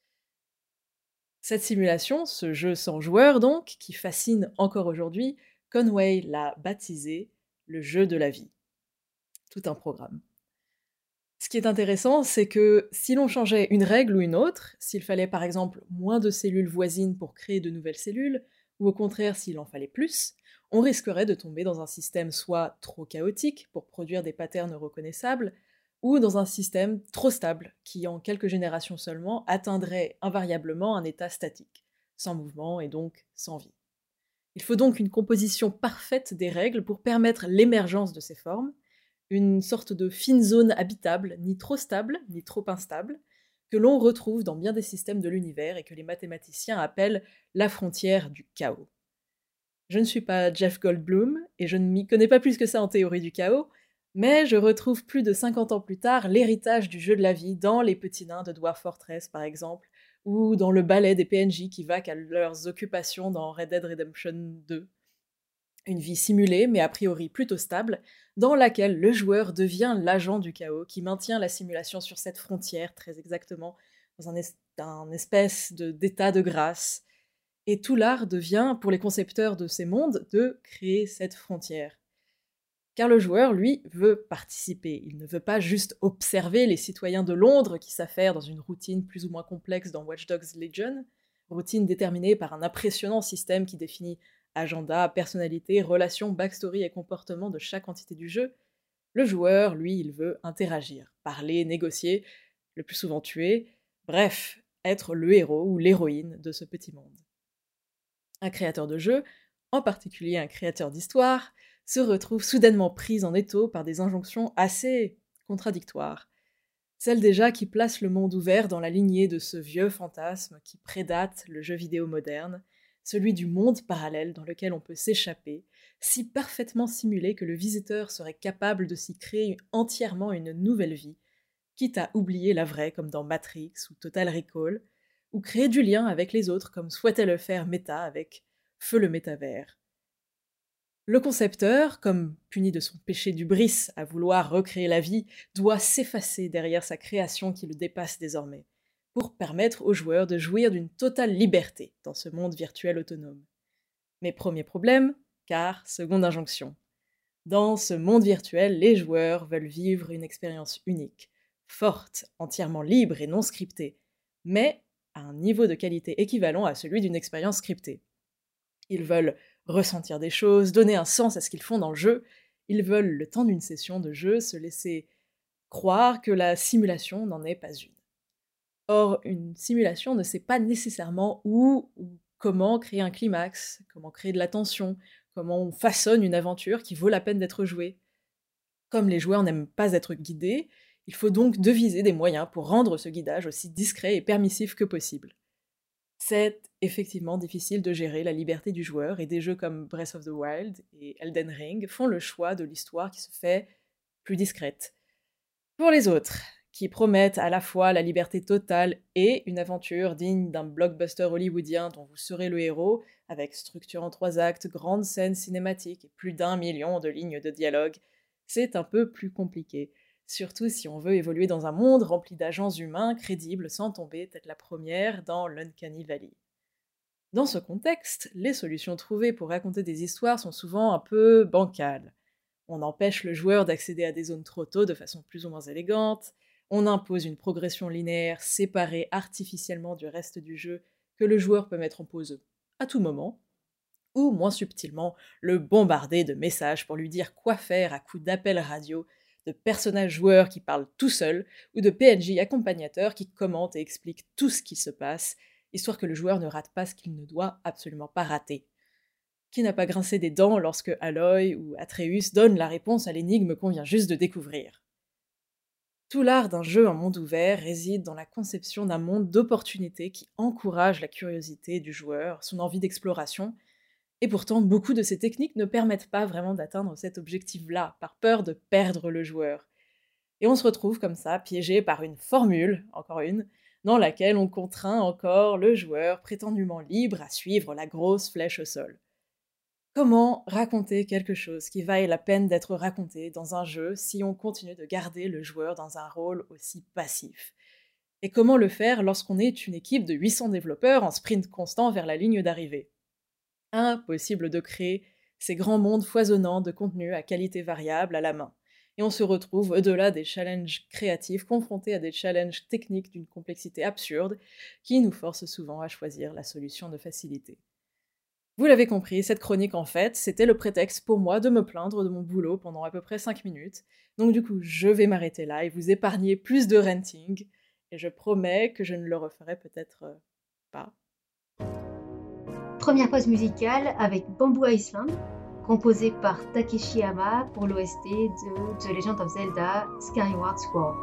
Cette simulation, ce jeu sans joueurs donc, qui fascine encore aujourd'hui, Conway l'a baptisé le jeu de la vie. Tout un programme. Ce qui est intéressant, c'est que si l'on changeait une règle ou une autre, s'il fallait par exemple moins de cellules voisines pour créer de nouvelles cellules, ou au contraire s'il en fallait plus, on risquerait de tomber dans un système soit trop chaotique pour produire des patterns reconnaissables, ou dans un système trop stable, qui en quelques générations seulement atteindrait invariablement un état statique, sans mouvement et donc sans vie. Il faut donc une composition parfaite des règles pour permettre l'émergence de ces formes, une sorte de fine zone habitable, ni trop stable, ni trop instable, que l'on retrouve dans bien des systèmes de l'univers et que les mathématiciens appellent la frontière du chaos. Je ne suis pas Jeff Goldblum, et je ne m'y connais pas plus que ça en théorie du chaos, mais je retrouve plus de cinquante ans plus tard l'héritage du jeu de la vie dans les petits nains de Dwarf Fortress, par exemple, ou dans le ballet des P N J qui vaquent à leurs occupations dans Red Dead Redemption deux. Une vie simulée, mais a priori plutôt stable, dans laquelle le joueur devient l'agent du chaos qui maintient la simulation sur cette frontière, très exactement, dans un, es- un espèce de, d'état de grâce. Et tout l'art devient, pour les concepteurs de ces mondes, de créer cette frontière. Car le joueur, lui, veut participer. Il ne veut pas juste observer les citoyens de Londres qui s'affairent dans une routine plus ou moins complexe dans Watch Dogs Legion, routine déterminée par un impressionnant système qui définit agenda, personnalité, relations, backstory et comportement de chaque entité du jeu. Le joueur, lui, il veut interagir, parler, négocier, le plus souvent tuer, bref, être le héros ou l'héroïne de ce petit monde. Un créateur de jeu, en particulier un créateur d'histoire, se retrouve soudainement pris en étau par des injonctions assez contradictoires. Celle déjà qui place le monde ouvert dans la lignée de ce vieux fantasme qui prédate le jeu vidéo moderne, celui du monde parallèle dans lequel on peut s'échapper, si parfaitement simulé que le visiteur serait capable de s'y créer entièrement une nouvelle vie, quitte à oublier la vraie comme dans Matrix ou Total Recall, ou créer du lien avec les autres comme souhaitait le faire Meta avec Feu le métavers. Le concepteur, comme puni de son péché d'hubris à vouloir recréer la vie, doit s'effacer derrière sa création qui le dépasse désormais, pour permettre aux joueurs de jouir d'une totale liberté dans ce monde virtuel autonome. Mais premier problème, car seconde injonction. Dans ce monde virtuel, les joueurs veulent vivre une expérience unique, forte, entièrement libre et non scriptée, mais à un niveau de qualité équivalent à celui d'une expérience scriptée. Ils veulent ressentir des choses, donner un sens à ce qu'ils font dans le jeu. Ils veulent, le temps d'une session de jeu, se laisser croire que la simulation n'en est pas une. Or, une simulation ne sait pas nécessairement où ou comment créer un climax, comment créer de la tension, comment on façonne une aventure qui vaut la peine d'être jouée. Comme les joueurs n'aiment pas être guidés, il faut donc deviser des moyens pour rendre ce guidage aussi discret et permissif que possible. C'est effectivement difficile de gérer la liberté du joueur, et des jeux comme Breath of the Wild et Elden Ring font le choix de l'histoire qui se fait plus discrète. Pour les autres, qui promettent à la fois la liberté totale et une aventure digne d'un blockbuster hollywoodien dont vous serez le héros, avec structure en trois actes, grandes scènes cinématiques et plus d'un million de lignes de dialogue, c'est un peu plus compliqué. Surtout si on veut évoluer dans un monde rempli d'agents humains crédibles sans tomber tête la première dans l'Uncanny Valley. Dans ce contexte, les solutions trouvées pour raconter des histoires sont souvent un peu bancales. On empêche le joueur d'accéder à des zones trop tôt de façon plus ou moins élégante, on impose une progression linéaire séparée artificiellement du reste du jeu que le joueur peut mettre en pause à tout moment, ou moins subtilement, le bombarder de messages pour lui dire quoi faire à coups d'appels radio, de personnages joueurs qui parlent tout seuls, ou de P N J accompagnateurs qui commentent et expliquent tout ce qui se passe, histoire que le joueur ne rate pas ce qu'il ne doit absolument pas rater. Qui n'a pas grincé des dents lorsque Aloy ou Atreus donnent la réponse à l'énigme qu'on vient juste de découvrir? Tout l'art d'un jeu en monde ouvert réside dans la conception d'un monde d'opportunités qui encourage la curiosité du joueur, son envie d'exploration, et pourtant beaucoup de ces techniques ne permettent pas vraiment d'atteindre cet objectif-là, par peur de perdre le joueur. Et on se retrouve comme ça, piégé par une formule, encore une, dans laquelle on contraint encore le joueur prétendument libre à suivre la grosse flèche au sol. Comment raconter quelque chose qui vaille la peine d'être raconté dans un jeu si on continue de garder le joueur dans un rôle aussi passif? Et comment le faire lorsqu'on est une équipe de huit cents développeurs en sprint constant vers la ligne d'arrivée? Impossible de créer ces grands mondes foisonnants de contenu à qualité variable à la main. Et on se retrouve au-delà des challenges créatifs confrontés à des challenges techniques d'une complexité absurde qui nous forcent souvent à choisir la solution de facilité. Vous l'avez compris, cette chronique en fait, c'était le prétexte pour moi de me plaindre de mon boulot pendant à peu près cinq minutes. Donc du coup, je vais m'arrêter là et vous épargner plus de ranting. Et je promets que je ne le referai peut-être euh, pas. Première pause musicale avec Bamboo Island, composé par Takeshi Hama pour l'O S T de The Legend of Zelda Skyward Sword.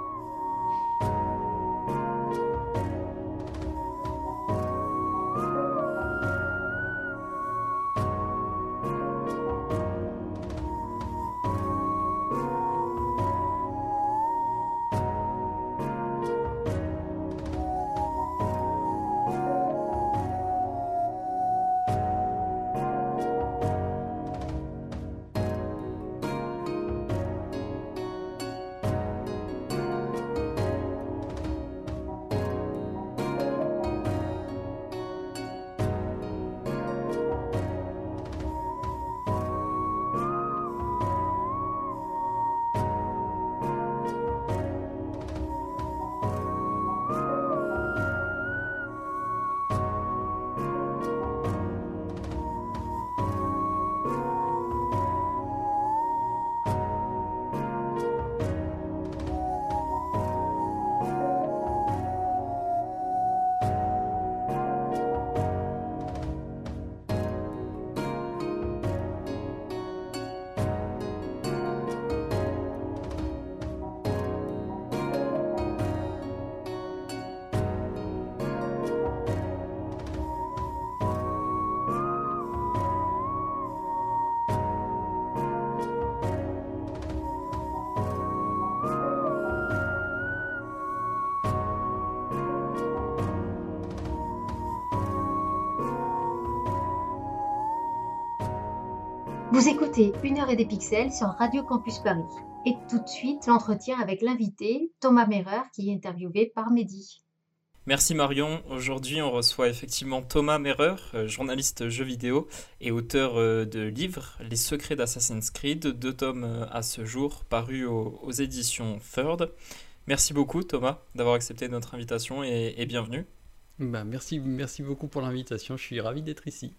Vous écoutez Une heure et des pixels sur Radio Campus Paris. Et tout de suite, l'entretien avec l'invité, Thomas Merer, qui est interviewé par Mehdi. Merci Marion. Aujourd'hui, on reçoit effectivement Thomas Merer, euh, journaliste jeux vidéo et auteur euh, de livres Les secrets d'Assassin's Creed, deux tomes euh, à ce jour, parus aux, aux éditions Third. Merci beaucoup Thomas d'avoir accepté notre invitation et, et bienvenue. Bah, merci, merci beaucoup pour l'invitation, je suis ravi d'être ici.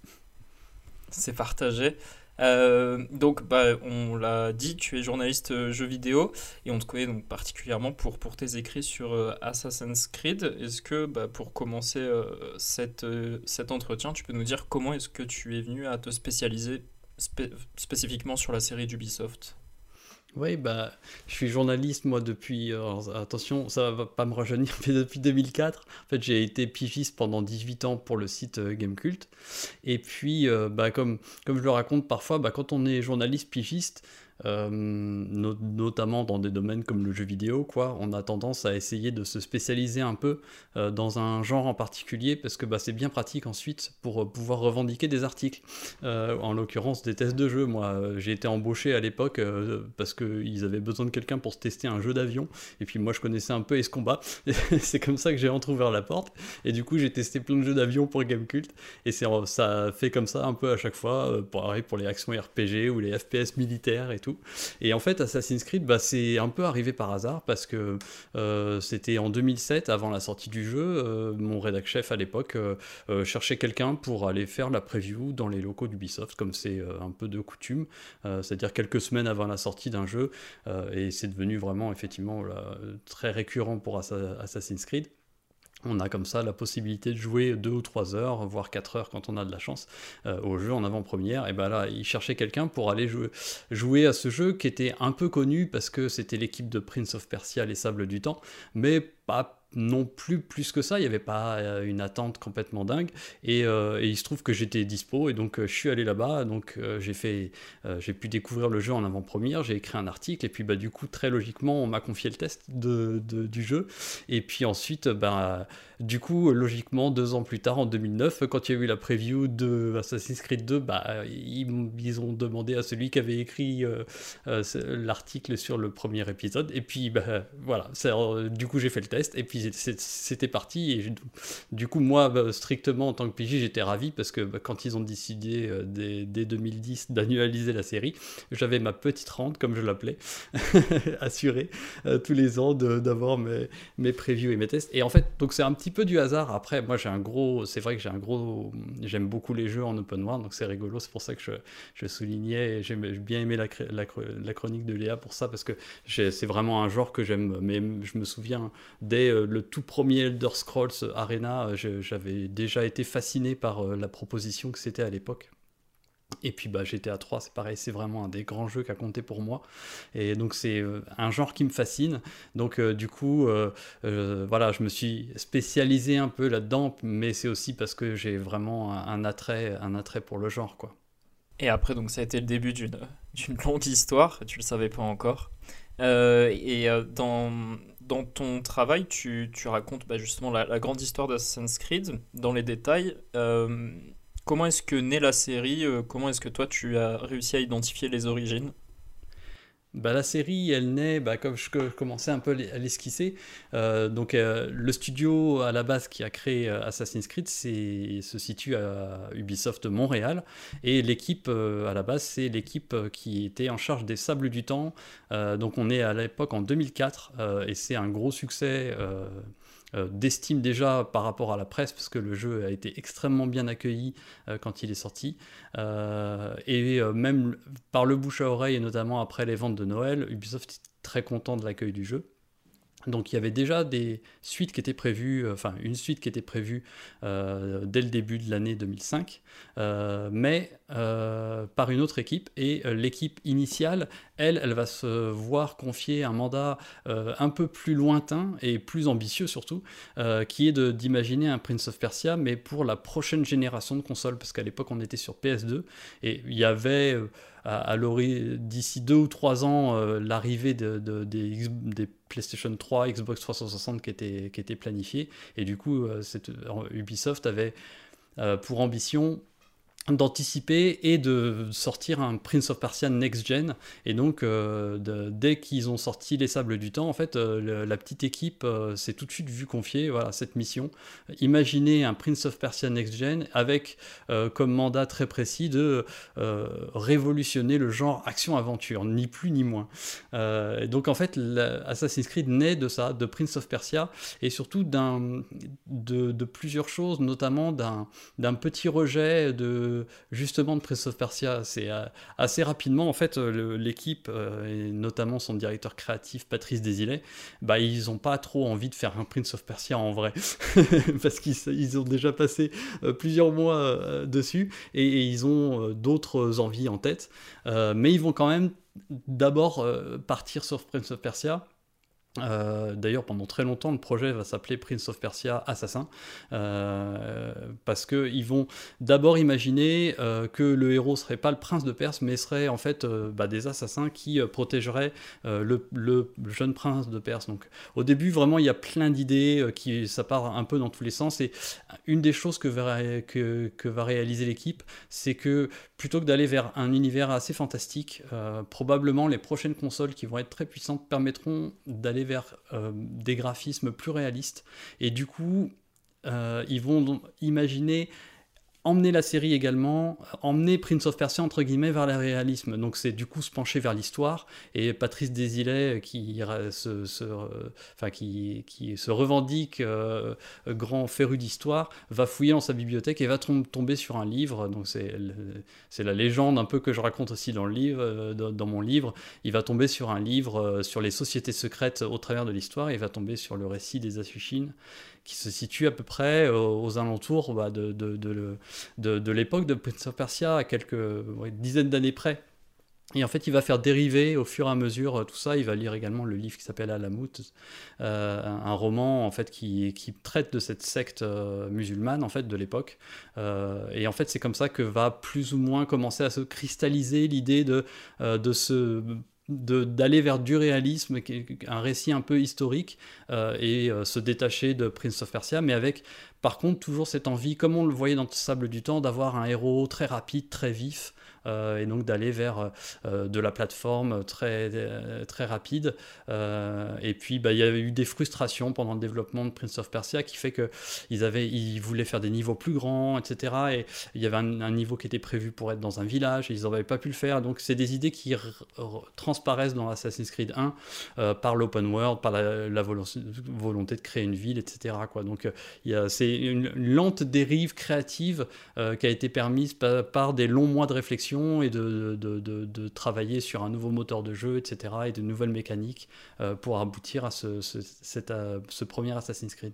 C'est partagé. Euh, donc, bah, on l'a dit, tu es journaliste euh, jeux vidéo et on te connaît donc particulièrement pour, pour tes écrits sur euh, Assassin's Creed. Est-ce que, bah, pour commencer euh, cette, euh, cet entretien, tu peux nous dire comment est-ce que tu es venu à te spécialiser spé- spécifiquement sur la série d'Ubisoft ? Oui, bah, je suis journaliste, moi, depuis... Alors, attention, ça va pas me rajeunir, mais depuis deux mille quatre. En fait, j'ai été pigiste pendant dix-huit ans pour le site euh, Gamecult. Et puis, euh, bah, comme, comme je le raconte parfois, bah, quand on est journaliste pigiste, euh, no- notamment dans des domaines comme le jeu vidéo, quoi, on a tendance à essayer de se spécialiser un peu euh, dans un genre en particulier, parce que bah, c'est bien pratique ensuite pour euh, pouvoir revendiquer des articles. Euh, en l'occurrence, des tests de jeu. Moi, euh, j'ai été embauché à l'époque euh, parce qu'ils avaient besoin de quelqu'un pour se tester un jeu d'avion, et puis moi je connaissais un peu Ace Combat, et c'est comme ça que j'ai entrouvert la porte, et du coup j'ai testé plein de jeux d'avion pour Gamecult, et c'est, ça fait comme ça un peu à chaque fois, euh, pareil pour les actions R P G ou les F P S militaires et tout. Et en fait Assassin's Creed, bah, c'est un peu arrivé par hasard, parce que euh, c'était en deux mille sept, avant la sortie du jeu, euh, mon rédac-chef à l'époque euh, euh, cherchait quelqu'un pour aller faire la preview dans les locaux d'Ubisoft, comme c'est euh, un peu de coutume, euh, c'est-à-dire quelques semaines avant la sortie d'un jeu. Euh, et c'est devenu vraiment effectivement là, très récurrent pour Assa- Assassin's Creed. On a comme ça la possibilité de jouer deux ou trois heures, voire quatre heures quand on a de la chance, euh, au jeu en avant-première. Et ben là, il cherchait quelqu'un pour aller jouer, jouer à ce jeu qui était un peu connu parce que c'était l'équipe de Prince of Persia, Les Sables du Temps, mais pas non plus plus que ça, il n'y avait pas euh, une attente complètement dingue, et, euh, et il se trouve que j'étais dispo, et donc euh, je suis allé là-bas, donc euh, j'ai fait, euh, j'ai pu découvrir le jeu en avant-première, j'ai écrit un article, et puis bah, du coup très logiquement on m'a confié le test de, de, du jeu, et puis ensuite bah, du coup logiquement deux ans plus tard, en deux mille neuf, quand il y a eu la preview de Assassin's Creed deux, bah, ils, ils ont demandé à celui qui avait écrit euh, euh, l'article sur le premier épisode, et puis bah, voilà, c'est, euh, du coup j'ai fait le test, et puis c'était parti, et du coup moi bah, strictement en tant que P J j'étais ravi, parce que bah, quand ils ont décidé euh, dès, dès deux mille dix d'annualiser la série, j'avais ma petite rente, comme je l'appelais, assurée euh, tous les ans de, d'avoir mes, mes previews et mes tests, et en fait donc c'est un petit peu du hasard. Après moi j'ai un gros, c'est vrai que j'ai un gros, j'aime beaucoup les jeux en open world, donc c'est rigolo, c'est pour ça que je, je soulignais, et j'ai bien aimé la, la, la chronique de Léa pour ça, parce que c'est vraiment un genre que j'aime, mais je me souviens dès euh, le tout premier Elder Scrolls Arena, je, j'avais déjà été fasciné par euh, la proposition que c'était à l'époque. Et puis bah, G T A trois, c'est pareil, c'est vraiment un des grands jeux qui a compté pour moi. Et donc c'est euh, un genre qui me fascine. Donc euh, du coup, euh, euh, voilà, je me suis spécialisé un peu là-dedans, mais c'est aussi parce que j'ai vraiment un, un, attrait, un attrait pour le genre, quoi. Et après, donc ça a été le début d'une, d'une longue histoire, tu le savais pas encore. Euh, et euh, dans, dans ton travail, tu, tu racontes bah, justement la, la grande histoire d'Assassin's Creed dans les détails. Euh, comment est-ce que naît la série ? euh, Comment est-ce que toi tu as réussi à identifier les origines ? Bah, la série, elle naît, bah, comme je commençais un peu à l'esquisser, euh, donc euh, le studio à la base qui a créé euh, Assassin's Creed c'est, se situe à Ubisoft Montréal, et l'équipe euh, à la base c'est l'équipe qui était en charge des Sables du Temps, euh, donc on est à l'époque en deux mille quatre, euh, et c'est un gros succès euh, Euh, d'estime déjà par rapport à la presse, parce que le jeu a été extrêmement bien accueilli euh, quand il est sorti, euh, et euh, même par le bouche à oreille, et notamment après les ventes de Noël, Ubisoft est très content de l'accueil du jeu. Donc il y avait déjà des suites qui étaient prévues, euh, enfin une suite qui était prévue euh, dès le début de l'année deux mille cinq, euh, mais euh, par une autre équipe, et euh, l'équipe initiale, elle, elle va se voir confier un mandat euh, un peu plus lointain et plus ambitieux surtout, euh, qui est de, d'imaginer un Prince of Persia, mais pour la prochaine génération de consoles, parce qu'à l'époque on était sur P S deux, et il y avait... Euh, à, à d'ici deux ou trois ans euh, l'arrivée de, de, des, des PlayStation trois, Xbox trois cent soixante qui était, qui était planifiée, et du coup euh, cette, Ubisoft avait euh, pour ambition d'anticiper et de sortir un Prince of Persia Next Gen. Et donc euh, de, dès qu'ils ont sorti les Sables du Temps, en fait euh, le, la petite équipe euh, s'est tout de suite vu confier voilà, cette mission. Imaginez un Prince of Persia Next Gen avec euh, comme mandat très précis de euh, révolutionner le genre action-aventure, ni plus ni moins. Euh, et donc en fait la, Assassin's Creed naît de ça, de Prince of Persia, et surtout d'un, de, de plusieurs choses, notamment d'un, d'un petit rejet de justement de Prince of Persia. C'est euh, assez rapidement en fait le, l'équipe euh, et notamment son directeur créatif Patrice Desilets, bah ils ont pas trop envie de faire un Prince of Persia en vrai parce qu'ils ils ont déjà passé euh, plusieurs mois euh, dessus et, et ils ont euh, d'autres envies en tête, euh, mais ils vont quand même d'abord euh, partir sur Prince of Persia. Euh, d'ailleurs pendant très longtemps le projet va s'appeler Prince of Persia Assassin, euh, parce qu'ils vont d'abord imaginer euh, que le héros serait pas le prince de Perse mais serait en fait euh, bah, des assassins qui euh, protégeraient euh, le, le jeune prince de Perse. Donc au début vraiment il y a plein d'idées, euh, qui, ça part un peu dans tous les sens, et une des choses que va, que, que va réaliser l'équipe, c'est que plutôt que d'aller vers un univers assez fantastique, euh, probablement les prochaines consoles qui vont être très puissantes permettront d'aller vers euh, des graphismes plus réalistes, et du coup euh, ils vont donc imaginer emmener la série également, emmener Prince of Persia entre guillemets vers le réalisme. Donc c'est du coup se pencher vers l'histoire, et Patrice Desilets qui se, se, enfin, qui, qui se revendique euh, grand féru d'histoire, va fouiller dans sa bibliothèque et va tom- tomber sur un livre. Donc c'est, le, c'est la légende un peu que je raconte aussi dans le livre, euh, dans, dans mon livre. Il va tomber sur un livre euh, sur les sociétés secrètes au travers de l'histoire, et il va tomber sur le récit des Asushins, qui se situe à peu près aux, aux alentours bah, de, de, de, de, de l'époque de Prince of Persia, à quelques ouais, dizaines d'années près. Et en fait, il va faire dériver au fur et à mesure tout ça. Il va lire également le livre qui s'appelle Al-Amout, euh, un roman en fait qui, qui traite de cette secte euh, musulmane en fait de l'époque. Euh, et en fait, c'est comme ça que va plus ou moins commencer à se cristalliser l'idée de euh, de ce De, d'aller vers du réalisme, un récit un peu historique, euh, et euh, se détacher de Prince of Persia, mais avec par contre toujours cette envie, comme on le voyait dans Sable du Temps, d'avoir un héros très rapide, très vif, euh, et donc d'aller vers euh, de la plateforme très, euh, très rapide. Euh, et puis bah, il y avait eu des frustrations pendant le développement de Prince of Persia qui fait qu'ils avaient, ils voulaient faire des niveaux plus grands, et cetera. Et il y avait un, un niveau qui était prévu pour être dans un village, et ils n'avaient pas pu le faire. Donc c'est des idées qui r- r- transparaissent dans Assassin's Creed un, euh, par l'open world, par la, la volo- volonté de créer une ville, et cetera quoi. Donc euh, il y a, c'est une, une lente dérive créative euh, qui a été permise par, par des longs mois de réflexion et de, de, de, de travailler sur un nouveau moteur de jeu, et cetera, et de nouvelles mécaniques euh, pour aboutir à ce, ce, cet, à, ce premier Assassin's Creed.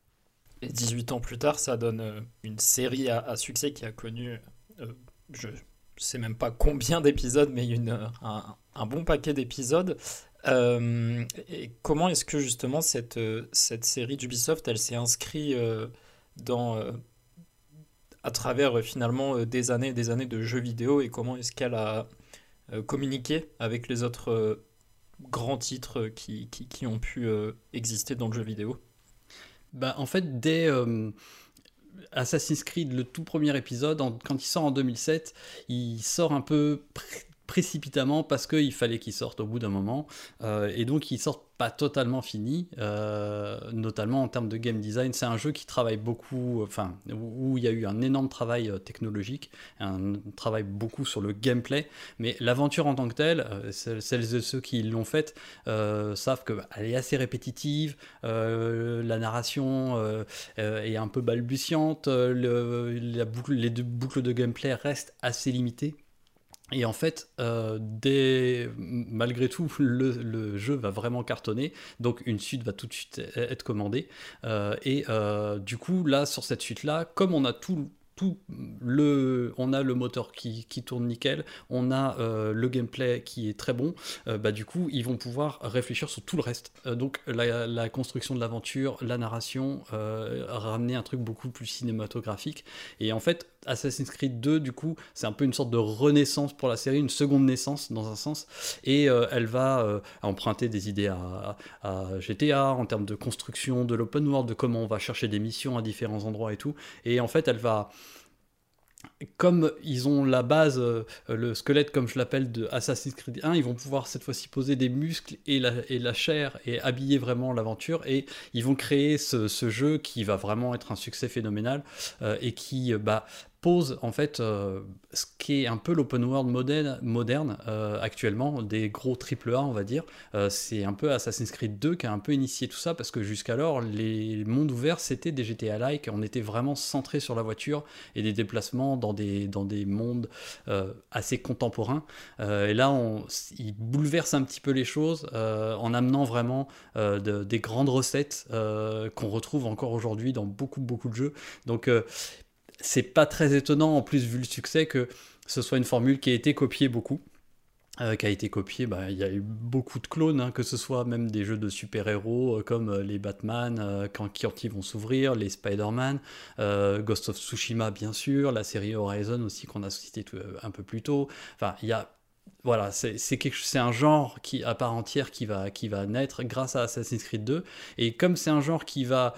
Et dix-huit ans plus tard, ça donne euh, une série à, à succès qui a connu, euh, je sais même pas combien d'épisodes, mais une, un, un bon paquet d'épisodes. Euh, et comment est-ce que justement cette, cette série d'Ubisoft, elle s'est inscrite euh, dans... Euh, à travers euh, finalement euh, des années et des années de jeux vidéo, et comment est-ce qu'elle a euh, communiqué avec les autres euh, grands titres qui, qui, qui ont pu euh, exister dans le jeu vidéo? Bah, en fait, dès euh, Assassin's Creed, le tout premier épisode, en, quand il sort en deux mille sept, il sort un peu pr- précipitamment parce qu'il fallait qu'il sorte au bout d'un moment, euh, et donc il sort pas totalement fini, euh, notamment en termes de game design. C'est un jeu qui travaille beaucoup, enfin, où, où il y a eu un énorme travail euh, technologique, un travail beaucoup sur le gameplay, mais l'aventure en tant que telle, euh, celles et ceux qui l'ont faite euh, savent qu'elle est assez répétitive, euh, la narration euh, euh, est un peu balbutiante, euh, le, la boucle, les deux boucles de gameplay restent assez limitées. Et en fait, euh, dès, malgré tout, le, le jeu va vraiment cartonner, donc une suite va tout de suite être commandée. Euh, et euh, du coup, là, sur cette suite-là, comme on a tout, tout le, on a le moteur qui, qui tourne nickel, on a euh, le gameplay qui est très bon, euh, bah, du coup, ils vont pouvoir réfléchir sur tout le reste. Euh, donc, la, la construction de l'aventure, la narration, euh, ramener un truc beaucoup plus cinématographique. Et en fait, Assassin's Creed deux, du coup, c'est un peu une sorte de renaissance pour la série, une seconde naissance dans un sens, et euh, elle va euh, emprunter des idées à, à, à G T A en termes de construction de l'open world, de comment on va chercher des missions à différents endroits et tout, et en fait elle va comme ils ont la base, euh, le squelette comme je l'appelle de Assassin's Creed un, ils vont pouvoir cette fois-ci poser des muscles et la, et la chair et habiller vraiment l'aventure, et ils vont créer ce, ce jeu qui va vraiment être un succès phénoménal euh, et qui euh, bah, pose en fait euh, ce qui est un peu l'open world moderne, moderne euh, actuellement, des gros triple A on va dire. Euh, c'est un peu Assassin's Creed deux qui a un peu initié tout ça, parce que jusqu'alors les mondes ouverts c'était des G T A-like, on était vraiment centré sur la voiture et des déplacements dans des, dans des mondes euh, assez contemporains. Euh, et là on, il bouleverse un petit peu les choses euh, en amenant vraiment euh, de, des grandes recettes euh, qu'on retrouve encore aujourd'hui dans beaucoup beaucoup de jeux. Donc euh, c'est pas très étonnant, en plus, vu le succès, que ce soit une formule qui a été copiée beaucoup. Euh, qui a été copiée, bah, il y a eu beaucoup de clones, hein, que ce soit même des jeux de super-héros euh, comme euh, les Batman, euh, quand, quand ils vont s'ouvrir, les Spider-Man, euh, Ghost of Tsushima, bien sûr, la série Horizon aussi, qu'on a cité tout, euh, un peu plus tôt. Enfin, il y a Voilà, c'est, c'est, quelque, c'est un genre qui, à part entière qui va, qui va naître grâce à Assassin's Creed deux. Et comme c'est un genre qui va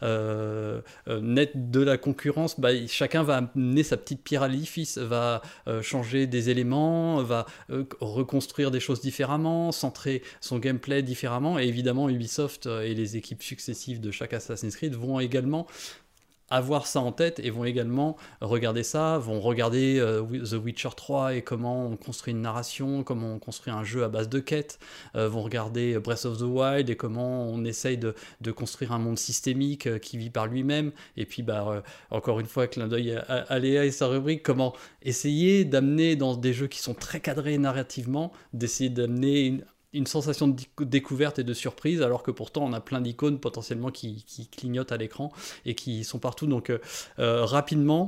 euh, euh, naître de la concurrence, bah, chacun va amener sa petite pierre à l'édifice, va euh, changer des éléments, va euh, reconstruire des choses différemment, centrer son gameplay différemment. Et évidemment, Ubisoft et les équipes successives de chaque Assassin's Creed vont également avoir ça en tête et vont également regarder ça, vont regarder euh, The Witcher trois et comment on construit une narration, comment on construit un jeu à base de quêtes, euh, vont regarder Breath of the Wild et comment on essaye de, de construire un monde systémique euh, qui vit par lui-même, et puis bah, euh, encore une fois, clin d'œil à, à Léa et sa rubrique, comment essayer d'amener dans des jeux qui sont très cadrés narrativement, d'essayer d'amener une une sensation de découverte et de surprise, alors que pourtant on a plein d'icônes potentiellement qui, qui clignotent à l'écran et qui sont partout. Donc euh, euh, rapidement,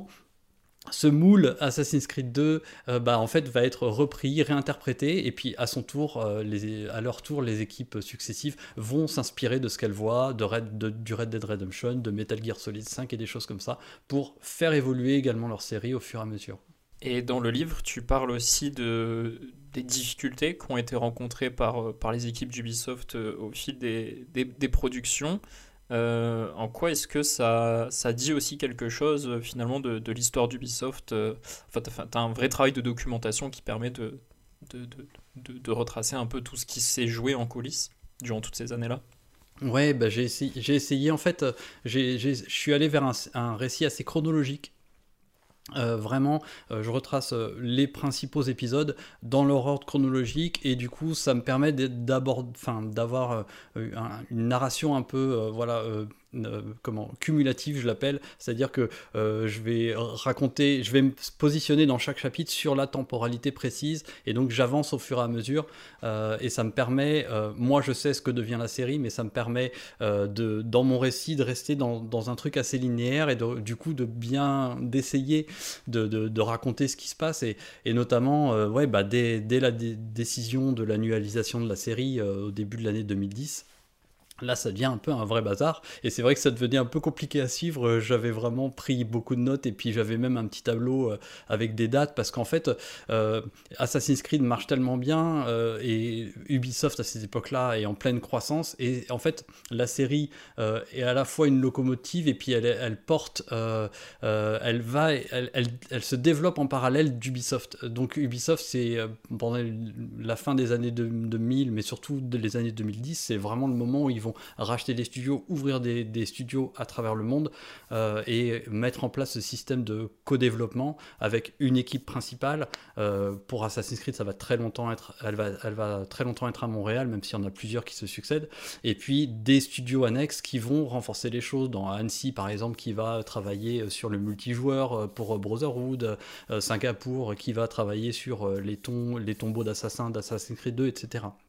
ce moule Assassin's Creed deux euh, bah, en fait, va être repris, réinterprété, et puis à son tour, euh, les, à leur tour, les équipes successives vont s'inspirer de ce qu'elles voient, de Red, de, du Red Dead Redemption, de Metal Gear Solid cinq et des choses comme ça, pour faire évoluer également leur série au fur et à mesure. Et dans le livre, tu parles aussi de, des difficultés qui ont été rencontrées par, par les équipes d'Ubisoft au fil des, des, des productions. Euh, en quoi est-ce que ça, ça dit aussi quelque chose finalement de, de l'histoire d'Ubisoft? Enfin, tu as un vrai travail de documentation qui permet de, de, de, de, de retracer un peu tout ce qui s'est joué en coulisses durant toutes ces années-là. Ouais, bah j'ai essayé, j'ai essayé en fait, j'ai, j'ai, je suis allé vers un, un récit assez chronologique. Euh, vraiment, euh, je retrace euh, les principaux épisodes dans leur ordre chronologique, et du coup ça me permet d'avoir euh, un, une narration un peu euh, voilà, euh, euh, comment, cumulative, je l'appelle, c'est-à-dire que euh, je vais raconter, je vais me positionner dans chaque chapitre sur la temporalité précise, et donc j'avance au fur et à mesure, euh, et ça me permet, euh, moi je sais ce que devient la série, mais ça me permet euh, de, dans mon récit de rester dans, dans un truc assez linéaire, et de, du coup de bien d'essayer De, de, de raconter ce qui se passe, et, et notamment euh, ouais, bah, dès, dès la dé- décision de l'annualisation de la série euh, au début de l'année deux mille dix, là ça devient un peu un vrai bazar, et c'est vrai que ça devenait un peu compliqué à suivre. J'avais vraiment pris beaucoup de notes, et puis j'avais même un petit tableau euh, avec des dates, parce qu'en fait euh, Assassin's Creed marche tellement bien, euh, et Ubisoft à cette époque-là est en pleine croissance, et en fait la série euh, est à la fois une locomotive, et puis elle, elle porte euh, euh, elle va elle, elle, elle se développe en parallèle d'Ubisoft. Donc Ubisoft, c'est euh, pendant la fin des années deux mille, mais surtout de les années deux mille dix, c'est vraiment le moment où ils vont racheter des studios, ouvrir des, des studios à travers le monde, euh, et mettre en place ce système de co-développement avec une équipe principale. Euh, pour Assassin's Creed, ça va très longtemps être, elle va, elle va très longtemps être à Montréal, même s'il y en a plusieurs qui se succèdent. Et puis des studios annexes qui vont renforcer les choses. Dans Annecy, par exemple, qui va travailler sur le multijoueur pour Brotherhood, euh, Singapour qui va travailler sur les, tom- les tombeaux d'assassins d'Assassin's Creed deux, et cetera.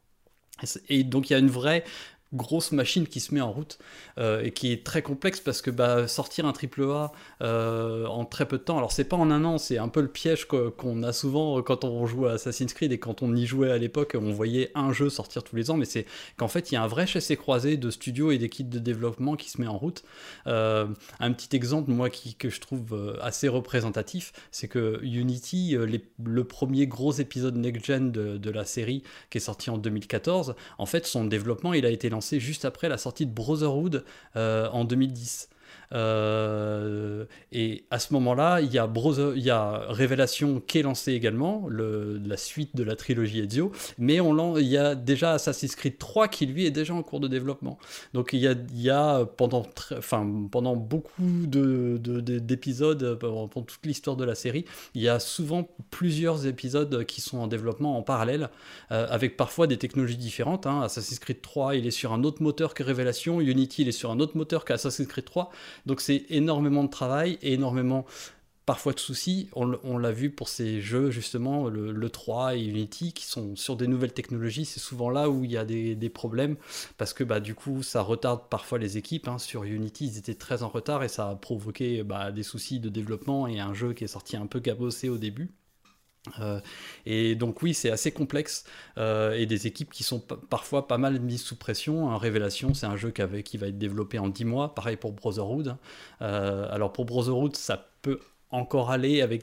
Et donc il y a une vraie grosse machine qui se met en route, euh, et qui est très complexe, parce que bah, sortir un triple A euh, en très peu de temps, alors c'est pas en un an, c'est un peu le piège qu'on a souvent quand on joue à Assassin's Creed, et quand on y jouait à l'époque, on voyait un jeu sortir tous les ans, mais c'est qu'en fait il y a un vrai chassé-croisé de studios et d'équipes de développement qui se met en route. Euh, un petit exemple, moi, qui, que je trouve assez représentatif, c'est que Unity, les, le premier gros épisode next-gen de, de la série qui est sorti en deux mille quatorze, en fait son développement il a été lancé juste après la sortie de Brotherhood euh, en deux mille dix. Euh, et à ce moment-là, il y a, Brother, il y a Révélation qui est lancé également, le, la suite de la trilogie Ezio, mais on il y a déjà Assassin's Creed trois qui lui est déjà en cours de développement. Donc il y a, il y a pendant, enfin, pendant beaucoup de, de, de, d'épisodes, pendant toute l'histoire de la série, il y a souvent plusieurs épisodes qui sont en développement en parallèle, euh, avec parfois des technologies différentes. Hein. Assassin's Creed trois, il est sur un autre moteur que Révélation, Unity, il est sur un autre moteur qu'Assassin's Creed trois. Donc c'est énormément de travail et énormément parfois de soucis. On, on l'a vu pour ces jeux justement, le, le trois et Unity qui sont sur des nouvelles technologies, c'est souvent là où il y a des, des problèmes parce que bah, du coup ça retarde parfois les équipes. Hein. Sur Unity ils étaient très en retard et ça a provoqué bah, des soucis de développement et un jeu qui est sorti un peu cabossé au début. Euh, et donc oui, c'est assez complexe euh, et des équipes qui sont p- parfois pas mal mises sous pression. Hein. Révélation, c'est un jeu qui, avait, qui va être développé en dix mois, pareil pour Brotherhood. Euh, alors pour Brotherhood, ça peut encore aller avec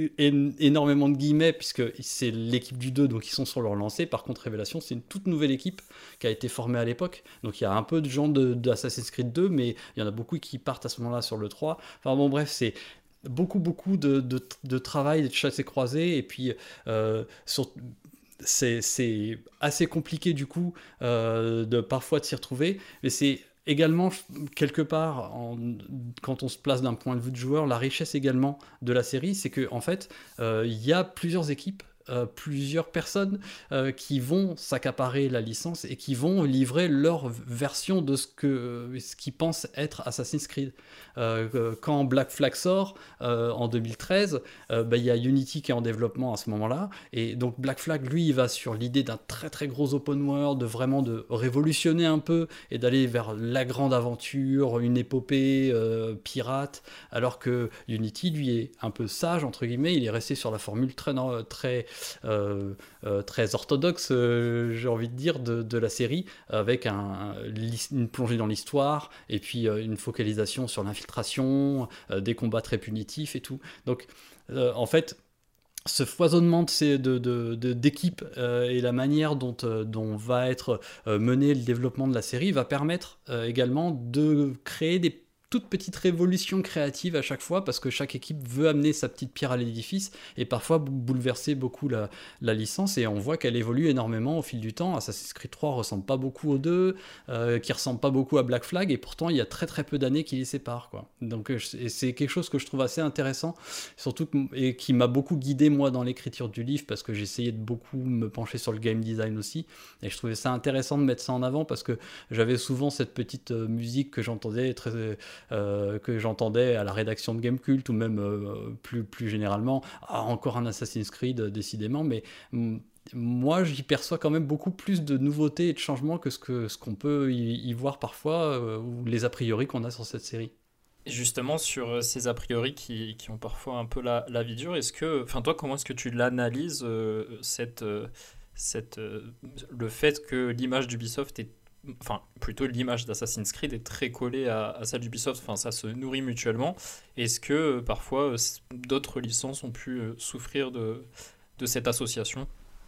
é- énormément de guillemets puisque c'est l'équipe du deux, donc ils sont sur leur lancée. Par contre, Révélation, c'est une toute nouvelle équipe qui a été formée à l'époque. Donc il y a un peu de gens de, d'Assassin's Creed deux, mais il y en a beaucoup qui partent à ce moment-là sur le trois. Enfin bon, bref, c'est beaucoup beaucoup de, de, de travail, de chasse et croisée, et puis euh, sur, c'est, c'est assez compliqué du coup euh, de parfois de s'y retrouver, mais c'est également quelque part en, quand on se place d'un point de vue de joueur, la richesse également de la série, c'est que en fait euh, il y a plusieurs équipes, Euh, plusieurs personnes euh, qui vont s'accaparer la licence et qui vont livrer leur version de ce que ce qu'ils pensent être Assassin's Creed. Euh, quand Black Flag sort euh, en deux mille treize, euh, bah, y a Unity qui est en développement à ce moment-là, et donc Black Flag lui il va sur l'idée d'un très très gros open world, de vraiment de révolutionner un peu et d'aller vers la grande aventure, une épopée euh, pirate, alors que Unity lui est un peu sage entre guillemets, il est resté sur la formule très très Euh, euh, très orthodoxe, euh, j'ai envie de dire, de, de la série, avec un, un, une plongée dans l'histoire, et puis euh, une focalisation sur l'infiltration, euh, des combats très punitifs et tout. Donc, euh, en fait, ce foisonnement de ces, de, de, de, d'équipes euh, et la manière dont, euh, dont va être euh, mené le développement de la série va permettre euh, également de créer des toute petite révolution créative à chaque fois, parce que chaque équipe veut amener sa petite pierre à l'édifice et parfois bouleverser beaucoup la, la licence, et on voit qu'elle évolue énormément au fil du temps. Assassin's Creed trois ressemble pas beaucoup aux deux, euh, qui ressemble pas beaucoup à Black Flag, et pourtant il y a très très peu d'années qui les séparent, quoi. Donc c'est quelque chose que je trouve assez intéressant, surtout que, et qui m'a beaucoup guidé moi dans l'écriture du livre, parce que j'essayais de beaucoup me pencher sur le game design aussi, et je trouvais ça intéressant de mettre ça en avant, parce que j'avais souvent cette petite euh, musique que j'entendais très Euh, que j'entendais à la rédaction de Gamecult, ou même euh, plus, plus généralement, ah, encore un Assassin's Creed, euh, décidément, mais m- moi j'y perçois quand même beaucoup plus de nouveautés et de changements que ce, que, ce qu'on peut y, y voir parfois, euh, ou les a priori qu'on a sur cette série. Et justement, sur ces a priori qui, qui ont parfois un peu la, la vie dure, est-ce que, enfin toi, comment est-ce que tu l'analyses, euh, cette, euh, cette, euh, le fait que l'image d'Ubisoft est enfin plutôt l'image d'Assassin's Creed est très collée à, à celle d'Ubisoft, enfin ça se nourrit mutuellement. Est-ce que euh, parfois euh, d'autres licences ont pu euh, souffrir de, de cette association ?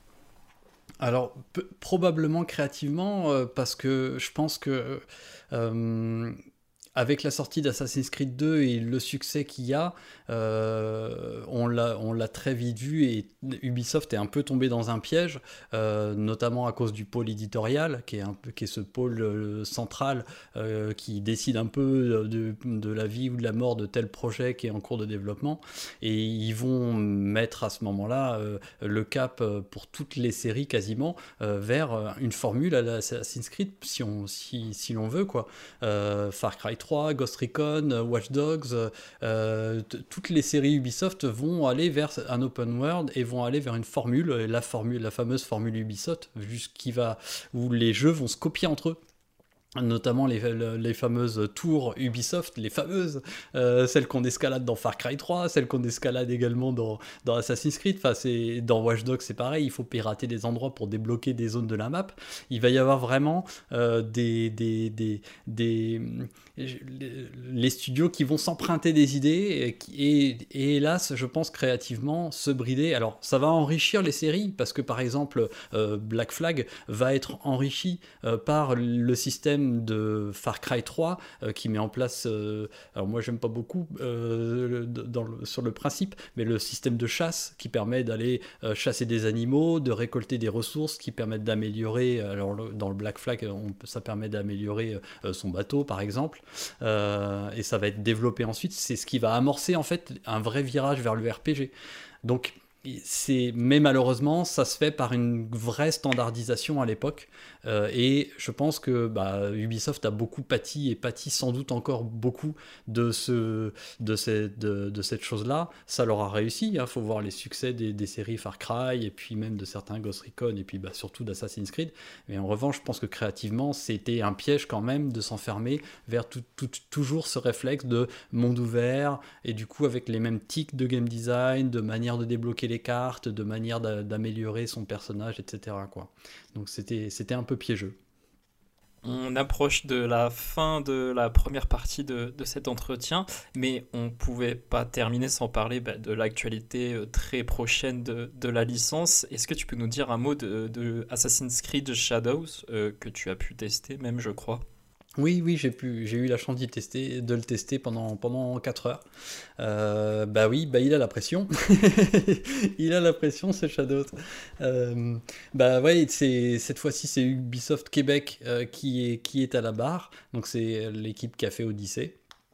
Alors p- probablement créativement, euh, parce que je pense que euh, avec la sortie d'Assassin's Creed deux et le succès qu'il y a, euh, on, l'a, on l'a très vite vu, et Ubisoft est un peu tombé dans un piège, euh, notamment à cause du pôle éditorial, qui est, un peu, qui est ce pôle euh, central euh, qui décide un peu de, de la vie ou de la mort de tel projet qui est en cours de développement, et ils vont mettre à ce moment-là euh, le cap pour toutes les séries quasiment euh, vers une formule à l'Assassin's Creed, si, on, si, si l'on veut, quoi. Euh, Far Cry trois, Ghost Recon, Watch Dogs, euh, t- toutes les séries Ubisoft vont aller vers un open world et vont aller vers une formule, la formule, la fameuse formule Ubisoft, qui va, où les jeux vont se copier entre eux. Notamment les, les fameuses tours Ubisoft, les fameuses, euh, celles qu'on escalade dans Far Cry trois, celles qu'on escalade également dans, dans Assassin's Creed, enfin, c'est, dans Watch Dogs c'est pareil, il faut pirater des endroits pour débloquer des zones de la map. Il va y avoir vraiment euh, des, des, des, des, les studios qui vont s'emprunter des idées, et, et, et hélas, je pense créativement, se brider. Alors ça va enrichir les séries, parce que par exemple euh, Black Flag va être enrichi euh, par le système système de Far Cry trois euh, qui met en place, euh, alors moi j'aime pas beaucoup euh, dans le, sur le principe, mais le système de chasse qui permet d'aller euh, chasser des animaux, de récolter des ressources qui permettent d'améliorer, alors dans le Black Flag on, ça permet d'améliorer euh, son bateau par exemple, euh, et ça va être développé ensuite, c'est ce qui va amorcer en fait un vrai virage vers le R P G. Donc c'est, mais malheureusement ça se fait par une vraie standardisation à l'époque, euh, et je pense que bah, Ubisoft a beaucoup pâti et pâtit sans doute encore beaucoup de, ce, de, cette, de, de cette chose là. Ça leur a réussi, il hein, faut voir les succès des, des séries Far Cry et puis même de certains Ghost Recon et puis bah, surtout d'Assassin's Creed, mais en revanche je pense que créativement c'était un piège quand même de s'enfermer vers tout, tout, toujours ce réflexe de monde ouvert, et du coup avec les mêmes tics de game design, de manière de débloquer les cartes, de manière d'améliorer son personnage, et cetera quoi. Donc c'était, c'était un peu piégeux. On approche de la fin de la première partie de, de cet entretien, mais on ne pouvait pas terminer sans parler bah, de l'actualité très prochaine de, de la licence. Est-ce que tu peux nous dire un mot de, de Assassin's Creed Shadows, euh, que tu as pu tester même, je crois? Oui, oui, j'ai pu, j'ai eu la chance d'y tester, de le tester pendant, pendant quatre heures. Euh, bah oui, bah il a la pression. Il a la pression, ce Shadows. Euh, bah ouais, c'est, cette fois-ci, c'est Ubisoft Québec euh, qui, est, qui est à la barre. Donc c'est l'équipe qui a fait Odyssey.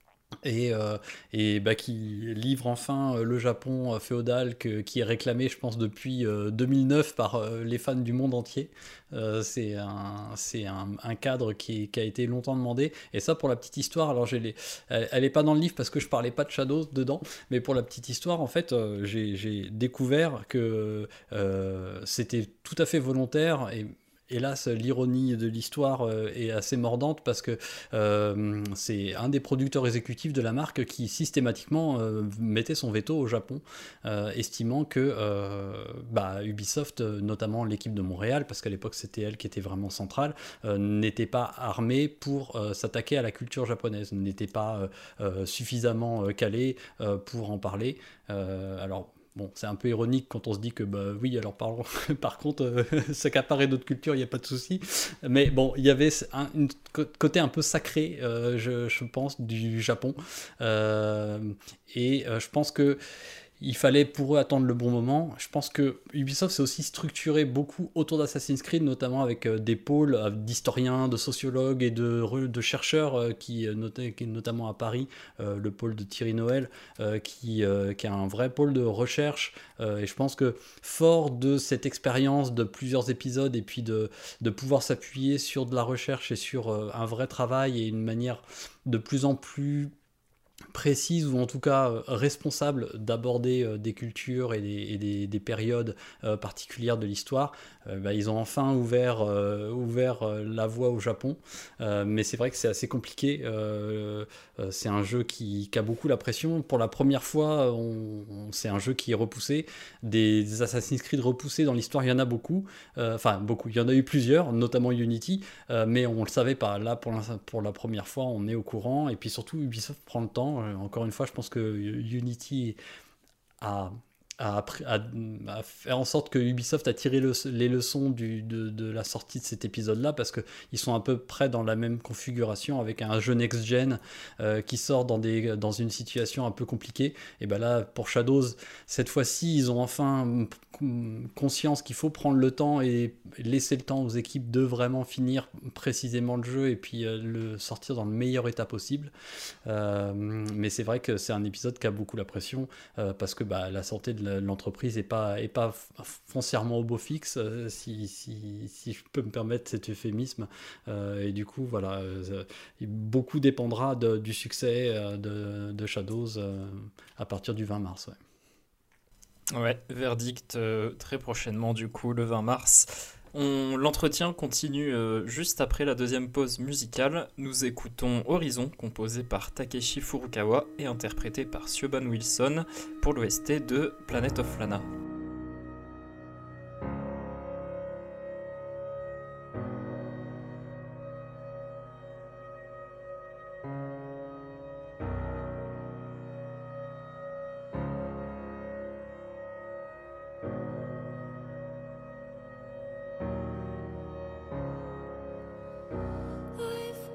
Et, euh, et bah, qui livre enfin le Japon féodal que, qui est réclamé, je pense, depuis euh, deux mille neuf par euh, les fans du monde entier. Euh, c'est un, c'est un, un cadre qui, qui a été longtemps demandé. Et ça, pour la petite histoire, alors j'ai les, elle, elle est pas dans le livre parce que je parlais pas de Shadows dedans, mais pour la petite histoire, en fait, euh, j'ai, j'ai découvert que euh, c'était tout à fait volontaire. Et hélas, l'ironie de l'histoire euh, est assez mordante parce que euh, c'est un des producteurs exécutifs de la marque qui systématiquement euh, mettait son veto au Japon, euh, estimant que euh, bah, Ubisoft, notamment l'équipe de Montréal, parce qu'à l'époque c'était elle qui était vraiment centrale, euh, n'était pas armée pour euh, s'attaquer à la culture japonaise, n'était pas euh, euh, suffisamment euh, calée euh, pour en parler. Euh, alors Bon, c'est un peu ironique quand on se dit que, bah oui, alors par, par contre, euh, s'accaparer d'autres cultures, il n'y a pas de souci. Mais bon, il y avait un une côté un peu sacré, euh, je, je pense, du Japon. Euh, et euh, je pense que il fallait pour eux attendre le bon moment. Je pense que Ubisoft s'est aussi structuré beaucoup autour d'Assassin's Creed, notamment avec euh, des pôles euh, d'historiens, de sociologues et de, de chercheurs, euh, qui, notaient, qui, notamment à Paris, euh, le pôle de Thierry Noël, euh, qui, euh, qui a un vrai pôle de recherche. Euh, et je pense que fort de cette expérience de plusieurs épisodes et puis de, de pouvoir s'appuyer sur de la recherche et sur euh, un vrai travail et une manière de plus en plus précise ou en tout cas euh, responsable d'aborder euh, des cultures et des, et des, des périodes euh, particulières de l'histoire, euh, bah, ils ont enfin ouvert, euh, ouvert euh, la voie au Japon, euh, mais c'est vrai que c'est assez compliqué. euh, euh, c'est un jeu qui, qui a beaucoup la pression. Pour la première fois, on, on, c'est un jeu qui est repoussé. Des, des Assassin's Creed repoussés dans l'histoire, il y en a beaucoup, euh, enfin beaucoup, il y en a eu plusieurs, notamment Unity, euh, mais on le savait pas. Là, pour la, pour la première fois, on est au courant, et puis surtout Ubisoft prend le temps. Encore une fois, je pense que Unity a, a, a, a fait en sorte que Ubisoft a tiré le, les leçons du, de, de la sortie de cet épisode-là, parce qu'ils sont à peu près dans la même configuration, avec un jeu next-gen euh, qui sort dans, des, dans une situation un peu compliquée. Et bien là, pour Shadows, cette fois-ci, ils ont enfin conscience qu'il faut prendre le temps et laisser le temps aux équipes de vraiment finir précisément le jeu et puis euh, le sortir dans le meilleur état possible. Euh, mais c'est vrai que c'est un épisode qui a beaucoup la pression, euh, parce que bah, la santé de l'entreprise n'est pas, est pas foncièrement au beau fixe, euh, si, si, si je peux me permettre cet euphémisme. Euh, et du coup, voilà, euh, beaucoup dépendra de, du succès euh, de, de Shadows euh, à partir du vingt mars. Ouais. Ouais, verdict euh, très prochainement du coup, le vingt mars. On, l'entretien continue euh, juste après la deuxième pause musicale. Nous écoutons Horizon, composé par Takeshi Furukawa et interprété par Siobhan Wilson pour l'O S T de Planet of Lana. I've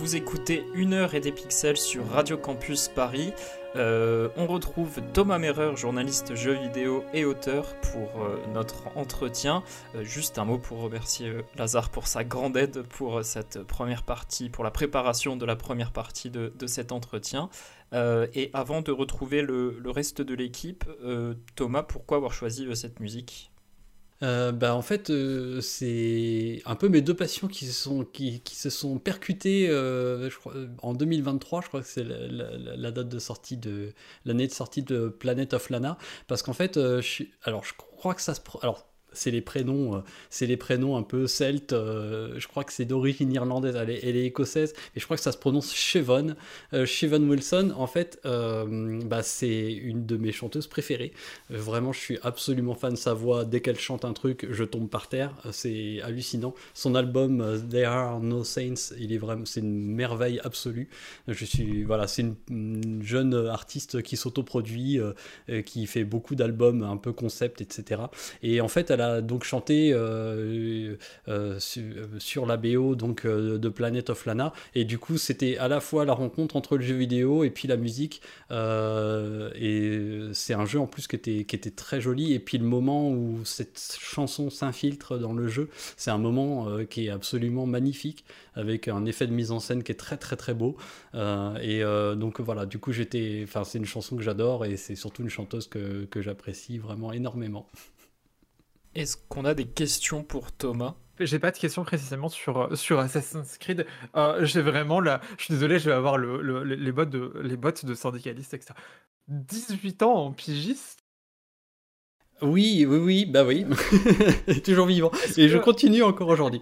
vous écoutez Une heure et des pixels sur Radio Campus Paris. Euh, on retrouve Thomas Merer, journaliste jeux vidéo et auteur, pour euh, notre entretien. Euh, juste un mot pour remercier euh, Lazare pour sa grande aide pour cette première partie, pour la préparation de la première partie de, de cet entretien. Euh, et avant de retrouver le, le reste de l'équipe, euh, Thomas, pourquoi avoir choisi euh, cette musique ? Euh, bah en fait euh, c'est un peu mes deux passions qui se sont, qui, qui se sont percutées euh, je crois, en deux mille vingt-trois, je crois que c'est la, la, la date de sortie de l'année de sortie de Planet of Lana, parce qu'en fait euh, je, alors je crois que ça se pro- alors c'est les prénoms, euh, c'est les prénoms un peu celtes. Euh, je crois que c'est d'origine irlandaise, elle est, elle est écossaise, et je crois que ça se prononce Siobhan. Euh, Siobhan Wilson, en fait, euh, bah, c'est une de mes chanteuses préférées. Euh, vraiment, je suis absolument fan de sa voix. Dès qu'elle chante un truc, je tombe par terre. C'est hallucinant. Son album euh, There Are No Saints, il est vraiment, c'est une merveille absolue. Je suis, voilà, c'est une, une jeune artiste qui s'autoproduit, euh, qui fait beaucoup d'albums un peu concept, et cetera. Et en fait, elle a donc chanté euh, euh, sur, sur la B O donc, euh, de Planet of Lana, et du coup c'était à la fois la rencontre entre le jeu vidéo et puis la musique, euh, et c'est un jeu en plus qui était, qui était très joli, et puis le moment où cette chanson s'infiltre dans le jeu, c'est un moment euh, qui est absolument magnifique, avec un effet de mise en scène qui est très très très beau, euh, et euh, donc voilà, du coup j'étais, enfin c'est une chanson que j'adore, et c'est surtout une chanteuse que, que j'apprécie vraiment énormément. Est-ce qu'on a des questions pour Thomas ? J'ai pas de questions précisément sur, sur Assassin's Creed. Euh, j'ai vraiment la... Je suis désolé, je vais avoir le, le, les, bottes de, les bottes de syndicalistes, et cetera. dix-huit ans en pigiste. Oui, oui, oui, bah oui. Toujours vivant. Est-ce Et que... je continue encore aujourd'hui.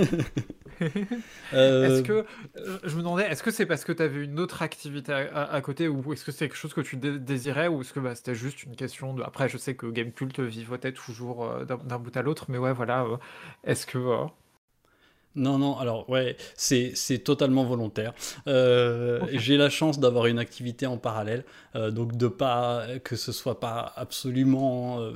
euh... Est-ce que... Euh, je me demandais, est-ce que c'est parce que tu avais une autre activité à, à, à côté, ou est-ce que c'est quelque chose que tu dé- désirais, ou est-ce que bah, c'était juste une question de... Après, je sais que Gamecult vivotait toujours euh, d'un, d'un bout à l'autre, mais ouais, voilà. Euh, est-ce que... Euh... Non, non, alors ouais, c'est, c'est totalement volontaire. Euh, okay. J'ai la chance d'avoir une activité en parallèle, euh, donc de pas que ce soit pas absolument euh,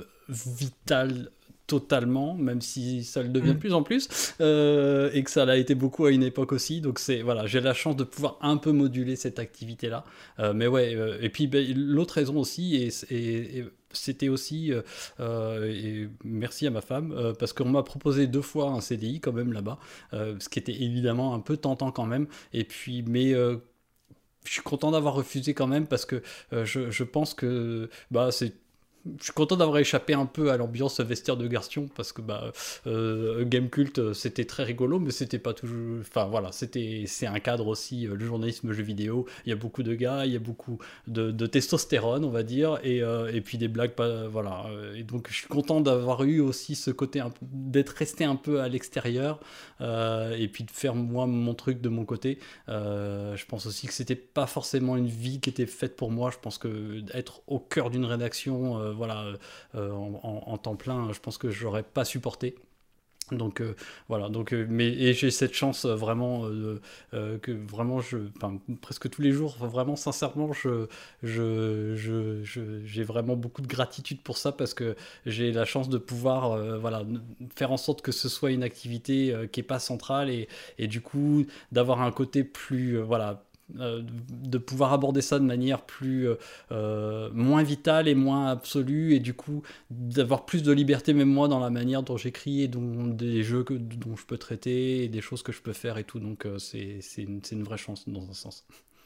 vital totalement, même si ça le devient de plus en plus, euh, et que ça l'a été beaucoup à une époque aussi. Donc c'est voilà, j'ai la chance de pouvoir un peu moduler cette activité-là. Euh, mais ouais, euh, et puis ben, l'autre raison aussi, et, et, et c'était aussi, euh, et merci à ma femme, euh, parce qu'on m'a proposé deux fois un C D I quand même là-bas, euh, ce qui était évidemment un peu tentant quand même. Et puis, mais euh, je suis content d'avoir refusé quand même, parce que euh, je, je pense que bah, c'est je suis content d'avoir échappé un peu à l'ambiance vestiaire de Garçon, parce que bah, euh, Gamecult c'était très rigolo, mais c'était pas toujours. Enfin voilà, c'était, c'est un cadre aussi, le journalisme jeux vidéo. Il y a beaucoup de gars, il y a beaucoup de, de testostérone, on va dire, et, euh, et puis des blagues, pas, voilà. Et donc je suis content d'avoir eu aussi ce côté, un peu, d'être resté un peu à l'extérieur, euh, et puis de faire moi mon truc de mon côté. Euh, je pense aussi que c'était pas forcément une vie qui était faite pour moi. Je pense que être au cœur d'une rédaction, euh, voilà, euh, en, en, en temps plein, je pense que j'aurais pas supporté. Donc euh, voilà, donc euh, mais et j'ai cette chance euh, vraiment euh, euh, que vraiment je, enfin presque tous les jours, vraiment sincèrement, je, je, je, je j'ai vraiment beaucoup de gratitude pour ça, parce que j'ai la chance de pouvoir euh, voilà faire en sorte que ce soit une activité euh, qui est pas centrale, et et du coup d'avoir un côté plus euh, voilà. Euh, de pouvoir aborder ça de manière plus euh, moins vitale et moins absolue, et du coup d'avoir plus de liberté, même moi, dans la manière dont j'écris, et dont des jeux que, dont je peux traiter, et des choses que je peux faire et tout. Donc euh, c'est, c'est, une, c'est une vraie chance dans un sens.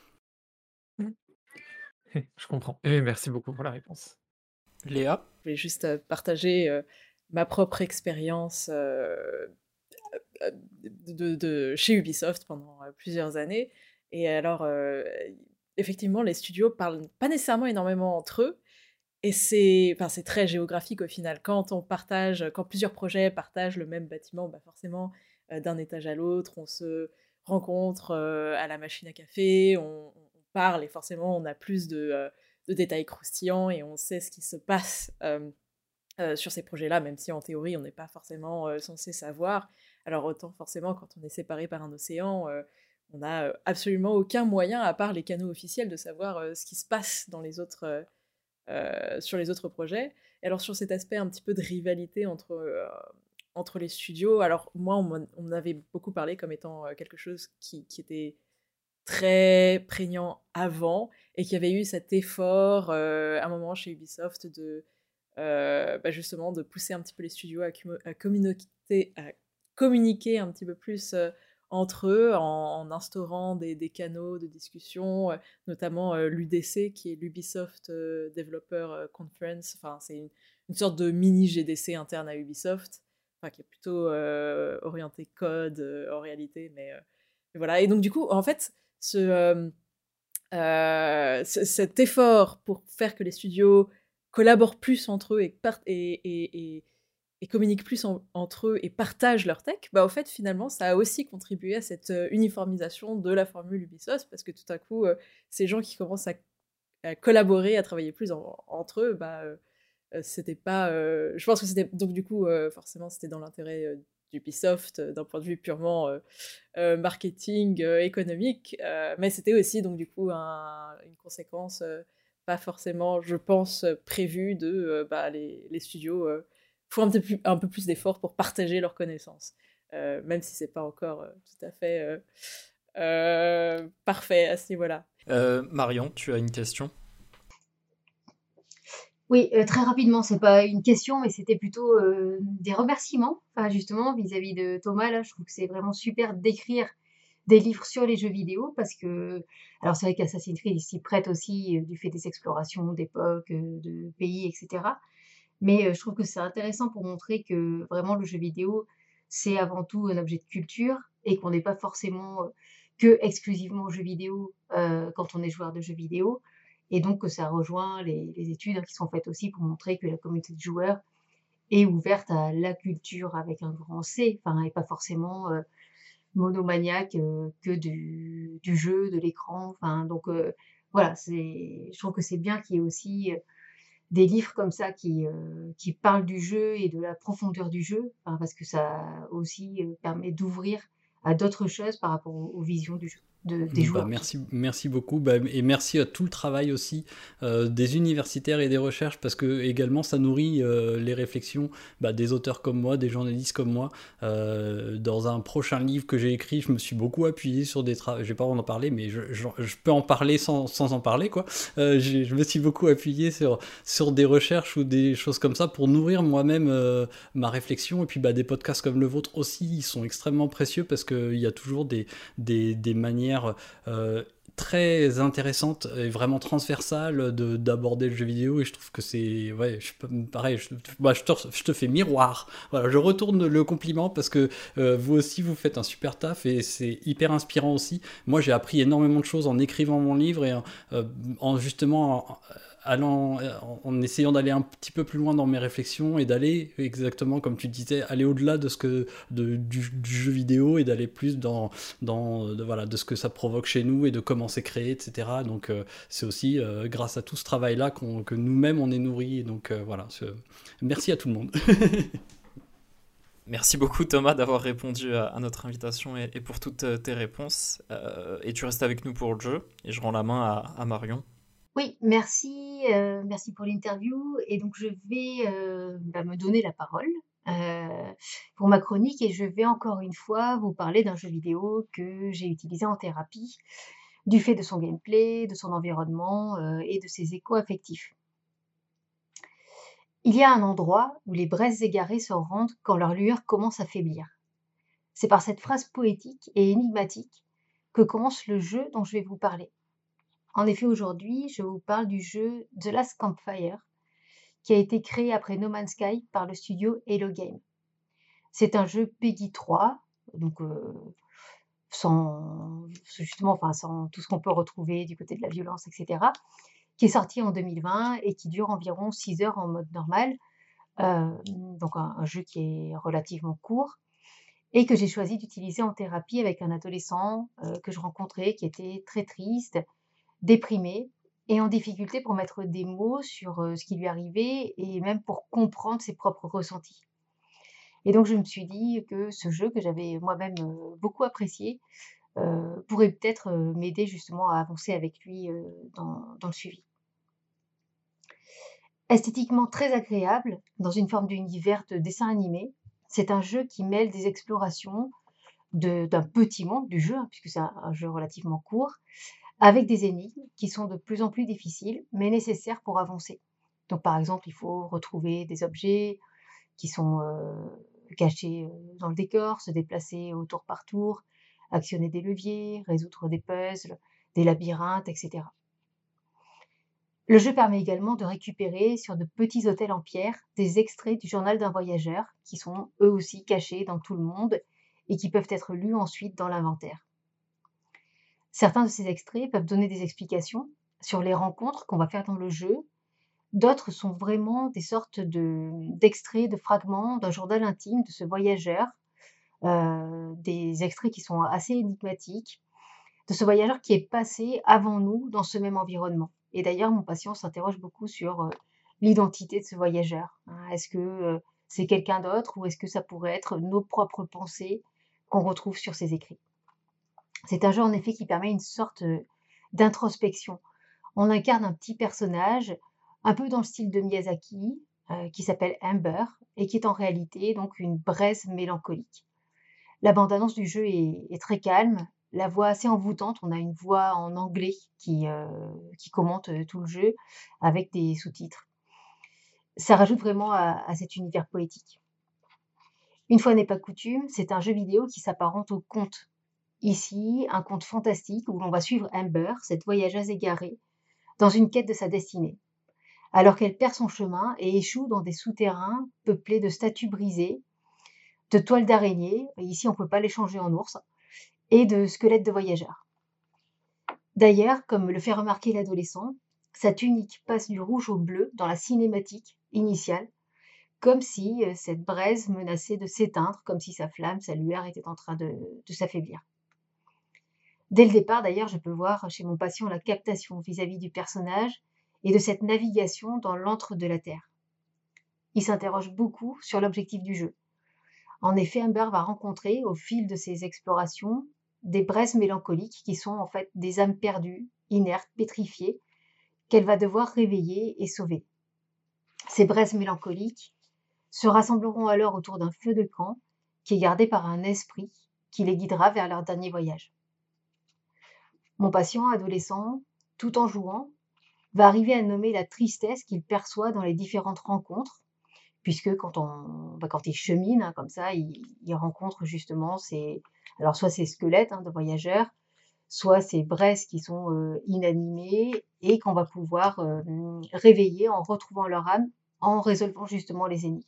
Je comprends, et merci beaucoup pour la réponse. Léa ? Je voulais juste euh, partager euh, ma propre expérience euh, de, de, de chez Ubisoft pendant euh, plusieurs années. Et alors, euh, effectivement, les studios parlent pas nécessairement énormément entre eux, et c'est, enfin, c'est très géographique au final. Quand on partage, quand plusieurs projets partagent le même bâtiment, bah forcément, euh, d'un étage à l'autre, on se rencontre euh, à la machine à café, on, on parle, et forcément, on a plus de, euh, de détails croustillants, et on sait ce qui se passe euh, euh, sur ces projets-là, même si en théorie, on n'est pas forcément euh, censé savoir. Alors autant, forcément, quand on est séparé par un océan, euh, on n'a absolument aucun moyen, à part les canaux officiels, de savoir euh, ce qui se passe dans les autres, euh, euh, sur les autres projets. Et alors sur cet aspect un petit peu de rivalité entre, euh, entre les studios, alors moi on m'en, on m'en avait beaucoup parlé comme étant euh, quelque chose qui, qui était très prégnant avant et qu'il y avait eu cet effort euh, à un moment chez Ubisoft de euh, bah justement de pousser un petit peu les studios à, cumo- à, communiquer, à communiquer un petit peu plus euh, entre eux en, en instaurant des, des canaux de discussion, euh, notamment euh, l'U D C qui est l'Ubisoft euh, Developer euh, Conference, enfin c'est une, une sorte de mini G D C interne à Ubisoft, enfin qui est plutôt euh, orienté code euh, en réalité, mais, euh, mais voilà. Et donc du coup en fait ce, euh, euh, c- cet effort pour faire que les studios collaborent plus entre eux et, part- et, et, et, et communiquent plus en- entre eux et partagent leur tech, bah au fait finalement ça a aussi contribué à cette euh, uniformisation de la formule Ubisoft, parce que tout à coup euh, ces gens qui commencent à, à collaborer, à travailler plus en- entre eux, bah euh, euh, c'était pas euh, je pense que c'était donc du coup euh, forcément c'était dans l'intérêt euh, d'Ubisoft euh, d'un point de vue purement euh, euh, marketing euh, économique, euh, mais c'était aussi donc du coup un- une conséquence euh, pas forcément je pense euh, prévue de euh, bah, les, les studios euh, font un, petit peu- un peu plus d'efforts pour partager leurs connaissances, euh, même si c'est pas encore euh, tout à fait euh, euh, parfait à ce niveau-là. Euh, Marion, tu as une question? Oui, euh, très rapidement, c'est pas une question, mais c'était plutôt euh, des remerciements, enfin justement vis-à-vis de Thomas. Là, je trouve que c'est vraiment super d'écrire des livres sur les jeux vidéo parce que, alors c'est vrai qu'Assassin's Creed il s'y prête aussi euh, du fait des explorations d'époque, euh, de pays, et cetera. Mais euh, je trouve que c'est intéressant pour montrer que vraiment le jeu vidéo, c'est avant tout un objet de culture et qu'on n'est pas forcément euh, que exclusivement jeux vidéo euh, quand on est joueur de jeux vidéo. Et donc que ça rejoint les, les études hein, qui sont faites aussi pour montrer que la communauté de joueurs est ouverte à la culture avec un grand C, enfin, et pas forcément euh, monomaniaque euh, que du, du jeu, de l'écran. Enfin, donc euh, voilà, c'est, je trouve que c'est bien qu'il y ait aussi euh, des livres comme ça qui, euh, qui parlent du jeu et de la profondeur du jeu, hein, parce que ça aussi euh, permet d'ouvrir à d'autres choses par rapport aux, aux visions du jeu, de, des Bah, joueurs. merci, merci beaucoup bah, et merci à tout le travail aussi euh, des universitaires et des recherches, parce que également ça nourrit euh, les réflexions bah, des auteurs comme moi, des journalistes comme moi. Euh, dans un prochain livre que j'ai écrit, je me suis beaucoup appuyé sur des travaux, je vais pas en parler, mais je, je, je peux en parler sans, sans en parler quoi. Euh, j'ai- je me suis beaucoup appuyé sur, sur des recherches ou des choses comme ça pour nourrir moi-même euh, ma réflexion, et puis bah, des podcasts comme le vôtre aussi, ils sont extrêmement précieux parce qu'il y a toujours des, des, des manières euh, très intéressante et vraiment transversale de, d'aborder le jeu vidéo, et je trouve que c'est ouais je, pareil je, bah, je, te, je te fais miroir, voilà, je retourne le compliment parce que euh, vous aussi vous faites un super taf et c'est hyper inspirant aussi. Moi j'ai appris énormément de choses en écrivant mon livre et euh, en justement en, allant, en essayant d'aller un petit peu plus loin dans mes réflexions et d'aller exactement comme tu disais, aller au-delà de ce que de, du, du jeu vidéo, et d'aller plus dans, dans de, voilà, de ce que ça provoque chez nous et de comment c'est créé, et cetera. Donc euh, c'est aussi euh, grâce à tout ce travail-là qu'on, que nous-mêmes on est nourris. Donc euh, voilà, merci à tout le monde. Merci beaucoup Thomas d'avoir répondu à, à notre invitation et, et pour toutes tes réponses. Euh, et tu restes avec nous pour le jeu, et je rends la main à, à Marion. Oui, merci, euh, merci pour l'interview. Et donc, je vais euh, bah, me donner la parole euh, pour ma chronique, et je vais encore une fois vous parler d'un jeu vidéo que j'ai utilisé en thérapie, du fait de son gameplay, de son environnement euh, et de ses échos affectifs. Il y a un endroit où les braises égarées se rendent quand leur lueur commence à faiblir. C'est par cette phrase poétique et énigmatique que commence le jeu dont je vais vous parler. En effet, aujourd'hui, je vous parle du jeu The Last Campfire, qui a été créé après No Man's Sky par le studio Hello Games. C'est un jeu Peggy trois, donc euh, sans, justement, enfin, sans tout ce qu'on peut retrouver du côté de la violence, et cetera, qui est sorti en deux mille vingt et qui dure environ six heures en mode normal, euh, donc un, un jeu qui est relativement court, et que j'ai choisi d'utiliser en thérapie avec un adolescent euh, que je rencontrais qui était très triste, déprimé et en difficulté pour mettre des mots sur euh, ce qui lui arrivait et même pour comprendre ses propres ressentis. Et donc je me suis dit que ce jeu que j'avais moi-même euh, beaucoup apprécié euh, pourrait peut-être euh, m'aider justement à avancer avec lui euh, dans, dans le suivi. Esthétiquement très agréable, dans une forme d'univers de dessin animé, c'est un jeu qui mêle des explorations, de- d'un petit monde du jeu, hein, puisque c'est un, un jeu relativement court, avec des énigmes qui sont de plus en plus difficiles, mais nécessaires pour avancer. Donc par exemple, il faut retrouver des objets qui sont euh, cachés euh, dans le décor, se déplacer au tour par tour, actionner des leviers, résoudre des puzzles, des labyrinthes, et cetera. Le jeu permet également de récupérer sur de petits hôtels en pierre des extraits du journal d'un voyageur qui sont eux aussi cachés dans tout le monde et qui peuvent être lus ensuite dans l'inventaire. Certains de ces extraits peuvent donner des explications sur les rencontres qu'on va faire dans le jeu. D'autres sont vraiment des sortes de, d'extraits, de fragments d'un journal intime de ce voyageur, euh, des extraits qui sont assez énigmatiques, de ce voyageur qui est passé avant nous dans ce même environnement. Et d'ailleurs, mon patient s'interroge beaucoup sur euh, l'identité de ce voyageur. Hein. Est-ce que euh, c'est quelqu'un d'autre ou est-ce que ça pourrait être nos propres pensées qu'on retrouve sur ces écrits? C'est un jeu en effet qui permet une sorte euh, d'introspection. On incarne un petit personnage, un peu dans le style de Miyazaki, euh, qui s'appelle Amber, et qui est en réalité donc une braise mélancolique. La bande-annonce du jeu est, est très calme, la voix assez envoûtante. On a une voix en anglais qui, euh, qui commente euh, tout le jeu avec des sous-titres. Ça rajoute vraiment à, à cet univers poétique. Une fois n'est pas coutume, c'est un jeu vidéo qui s'apparente au conte. Ici, un conte fantastique où l'on va suivre Amber, cette voyageuse égarée, dans une quête de sa destinée. Alors qu'elle perd son chemin et échoue dans des souterrains peuplés de statues brisées, de toiles d'araignées, ici on ne peut pas les changer en ours, et de squelettes de voyageurs. D'ailleurs, comme le fait remarquer l'adolescent, sa tunique passe du rouge au bleu dans la cinématique initiale, comme si euh, cette braise menaçait de s'éteindre, comme si sa flamme, sa lueur était en train de, de s'affaiblir. Dès le départ, d'ailleurs, je peux voir chez mon patient la captation vis-à-vis du personnage et de cette navigation dans l'antre de la Terre. Il s'interroge beaucoup sur l'objectif du jeu. En effet, Amber va rencontrer, au fil de ses explorations, des braises mélancoliques qui sont en fait des âmes perdues, inertes, pétrifiées, qu'elle va devoir réveiller et sauver. Ces braises mélancoliques se rassembleront alors autour d'un feu de camp qui est gardé par un esprit qui les guidera vers leur dernier voyage. Mon patient adolescent, tout en jouant, va arriver à nommer la tristesse qu'il perçoit dans les différentes rencontres, puisque quand, on, bah quand il chemine, hein, comme ça, il, il rencontre justement ces, alors soit ces squelettes hein, de voyageurs, soit ces braises qui sont euh, inanimées et qu'on va pouvoir euh, réveiller en retrouvant leur âme, en résolvant justement les énigmes.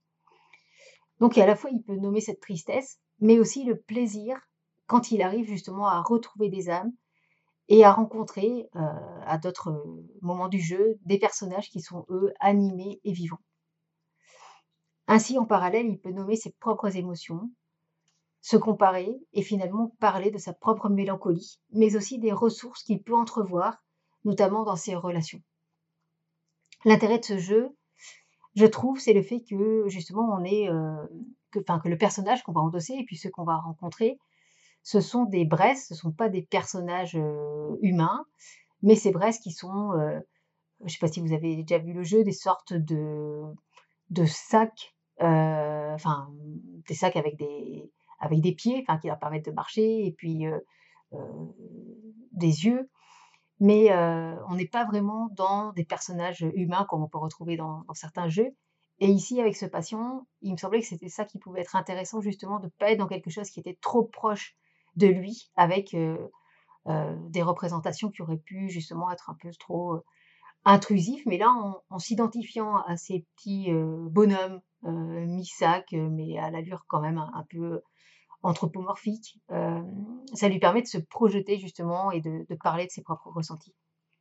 Donc à la fois, il peut nommer cette tristesse, mais aussi le plaisir quand il arrive justement à retrouver des âmes et à rencontrer, euh, à d'autres moments du jeu, des personnages qui sont, eux, animés et vivants. Ainsi, en parallèle, il peut nommer ses propres émotions, se comparer et finalement parler de sa propre mélancolie, mais aussi des ressources qu'il peut entrevoir, notamment dans ses relations. L'intérêt de ce jeu, je trouve, c'est le fait que justement on est, euh, que, enfin, que le personnage qu'on va endosser et puis ceux qu'on va rencontrer, ce sont des braises, ce ne sont pas des personnages euh, humains, mais ces braises qui sont, euh, je ne sais pas si vous avez déjà vu le jeu, des sortes de, de sacs, euh, enfin des sacs avec des, avec des pieds, enfin qui leur permettent de marcher, et puis euh, euh, des yeux. Mais euh, on n'est pas vraiment dans des personnages humains comme on peut retrouver dans, dans certains jeux. Et ici, avec ce patient, il me semblait que c'était ça qui pouvait être intéressant, justement, de ne pas être dans quelque chose qui était trop proche de lui, avec euh, euh, des représentations qui auraient pu justement être un peu trop euh, intrusifs. Mais là, en, en s'identifiant à ces petits euh, bonhommes euh, mi-sac, euh, mais à l'allure quand même un, un peu anthropomorphique, euh, ça lui permet de se projeter justement et de, de parler de ses propres ressentis.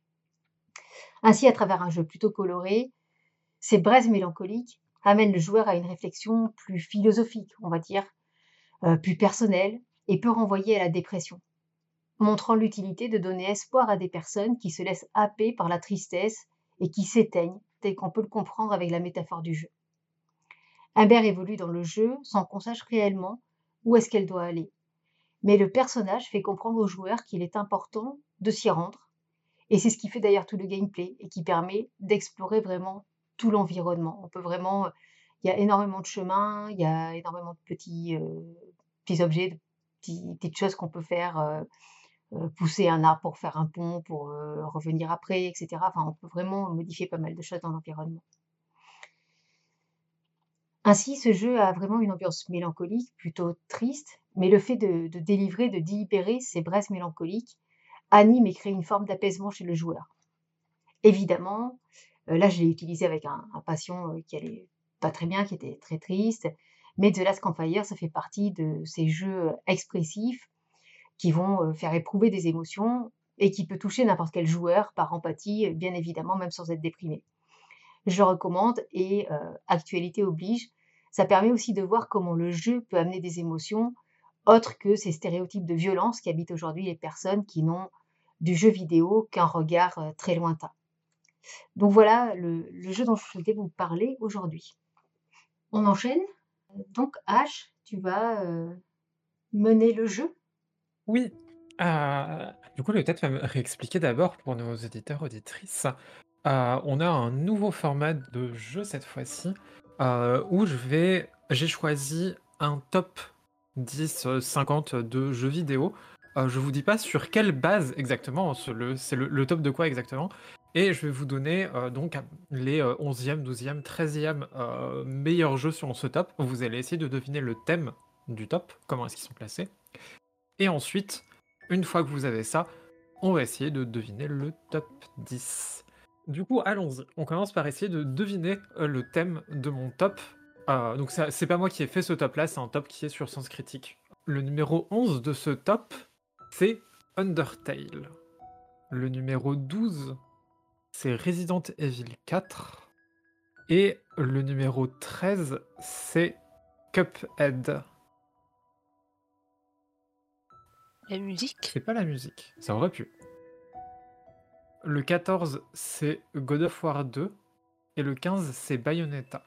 Ainsi, à travers un jeu plutôt coloré, ces braises mélancoliques amènent le joueur à une réflexion plus philosophique, on va dire, euh, plus personnelle, et peut renvoyer à la dépression, montrant l'utilité de donner espoir à des personnes qui se laissent happer par la tristesse et qui s'éteignent, tel qu'on peut le comprendre avec la métaphore du jeu. Amber évolue dans le jeu sans qu'on sache réellement où est-ce qu'elle doit aller. Mais le personnage fait comprendre au joueur qu'il est important de s'y rendre, et c'est ce qui fait d'ailleurs tout le gameplay, et qui permet d'explorer vraiment tout l'environnement. On peut vraiment, il y a énormément de chemins, il y a énormément de petits, euh, petits objets, de petits, petites choses qu'on peut faire, euh, euh, pousser un arbre pour faire un pont, pour euh, revenir après, et cetera. Enfin, on peut vraiment modifier pas mal de choses dans l'environnement. Ainsi, ce jeu a vraiment une ambiance mélancolique, plutôt triste, mais le fait de, de délivrer, de délibérer ces braises mélancoliques anime et crée une forme d'apaisement chez le joueur. Évidemment, euh, là je l'ai utilisé avec un, un patient euh, qui allait pas très bien, qui était très triste, mais The Last Campfire, ça fait partie de ces jeux expressifs qui vont euh, faire éprouver des émotions et qui peut toucher n'importe quel joueur par empathie, bien évidemment, même sans être déprimé. Je le recommande et euh, actualité oblige, ça permet aussi de voir comment le jeu peut amener des émotions autres que ces stéréotypes de violence qui habitent aujourd'hui les personnes qui n'ont du jeu vidéo qu'un regard euh, très lointain. Donc voilà le, le jeu dont je souhaitais vous parler aujourd'hui. On enchaîne. Donc Ash, tu vas euh, mener le jeu. Oui. Euh, du coup, je vais peut-être me réexpliquer d'abord pour nos auditeurs, auditrices. Euh, on a un nouveau format de jeu cette fois-ci euh, où je vais, j'ai choisi un top dix, cinquante de jeux vidéo. Euh, je vous dis pas sur quelle base exactement, c'est le, c'est le, le top de quoi exactement. Et je vais vous donner euh, donc les euh, onzième, douzième, treizième euh, meilleurs jeux sur ce top. Vous allez essayer de deviner le thème du top, comment est-ce qu'ils sont classés. Et ensuite, une fois que vous avez ça, on va essayer de deviner le top dix. Du coup, allons-y. On commence par essayer de deviner euh, le thème de mon top. Euh, donc ça, c'est pas moi qui ai fait ce top-là, c'est un top qui est sur Sens Critique. Le numéro onze de ce top, c'est Undertale. Le numéro douze, c'est Resident Evil quatre. Et le numéro treize, c'est Cuphead. La musique? C'est pas la musique, ça aurait pu. Le quatorze, c'est God of War deux. Et le quinze, c'est Bayonetta.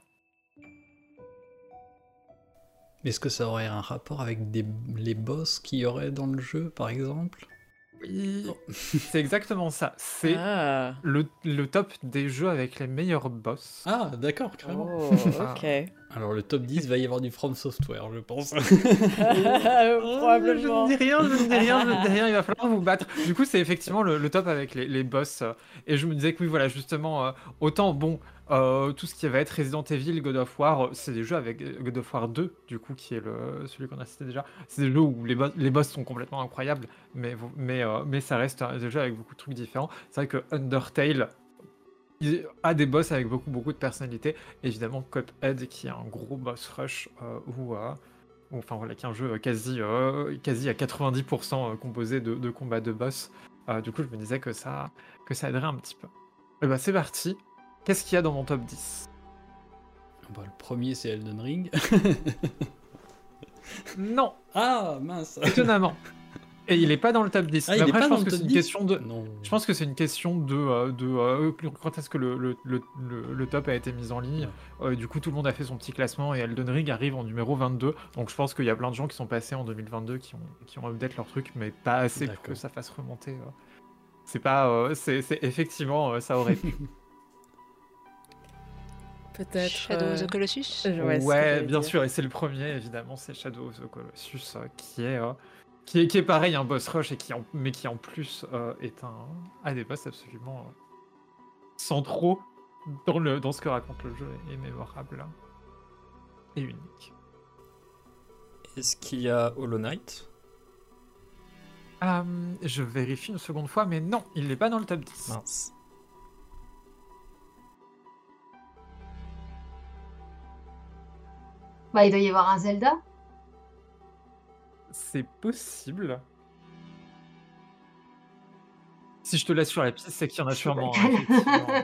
Est-ce que ça aurait un rapport avec des, les boss qu'il y aurait dans le jeu, par exemple? Oui, c'est exactement ça. C'est Ah. le, le top des jeux avec les meilleurs boss. Ah, d'accord, carrément. Oh, ok. Alors le top dix, va y avoir du From Software, je pense. Probablement. Je ne dis rien, je ne dis rien, je ne dis rien, il va falloir vous battre. Du coup, c'est effectivement le, le top avec les, les boss. euh, Et je me disais que oui, voilà, justement, euh, autant, bon, euh, tout ce qui va être Resident Evil, God of War, euh, c'est des jeux avec euh, God of War deux, du coup, qui est le, celui qu'on a cité déjà. C'est des jeux où les, bo- les boss sont complètement incroyables, mais, vous- mais, euh, mais ça reste euh, des jeux avec beaucoup de trucs différents. C'est vrai que Undertale il a des boss avec beaucoup, beaucoup de personnalité. Évidemment, Cuphead, qui est un gros boss rush, euh, où, euh, où, enfin voilà, qui est un jeu quasi, euh, quasi à quatre-vingt-dix pour cent composé de, de combats de boss. Euh, du coup, je me disais que ça, que ça aiderait un petit peu. Et bah, c'est parti. Qu'est-ce qu'il y a dans mon top dix? Bah, le premier, c'est Elden Ring. Non, Ah, mince. étonnamment. Et il est pas dans le top dix. Ah, il Mais est après, pas je dans pense le que top c'est une dix? question de. Non. Je pense que c'est une question de, euh, de euh, quand est-ce que le, le, le, le- le top a été mis en ligne. Euh, du coup, tout le monde a fait son petit classement et Elden Ring arrive en numéro vingt-deux. Donc je pense qu'il y a plein de gens qui sont passés en deux mille vingt-deux qui ont, qui ont update leur truc, mais pas assez pour que D'accord. ça fasse remonter. euh. C'est pas. euh, c'est, c'est effectivement, euh, ça aurait pu. Peut-être. Shadow of euh, the Colossus? ouais, c'est ce que Ouais, j'allais bien dire. sûr, et c'est le premier, évidemment, c'est Shadow of the Colossus, euh, qui est, euh, qui est, qui est pareil, un boss rush, et qui en, mais qui en plus euh, est un, un des boss absolument euh, centraux dans, le, dans ce que raconte le jeu, et mémorable et unique. Est-ce qu'il y a Hollow Knight? Euh, je vérifie une seconde fois, mais non, il n'est pas dans le top dix. Mince. Bah, il doit y avoir un Zelda. C'est possible. Si je te laisse sur la piste, c'est qu'il y en a sûrement un, effectivement.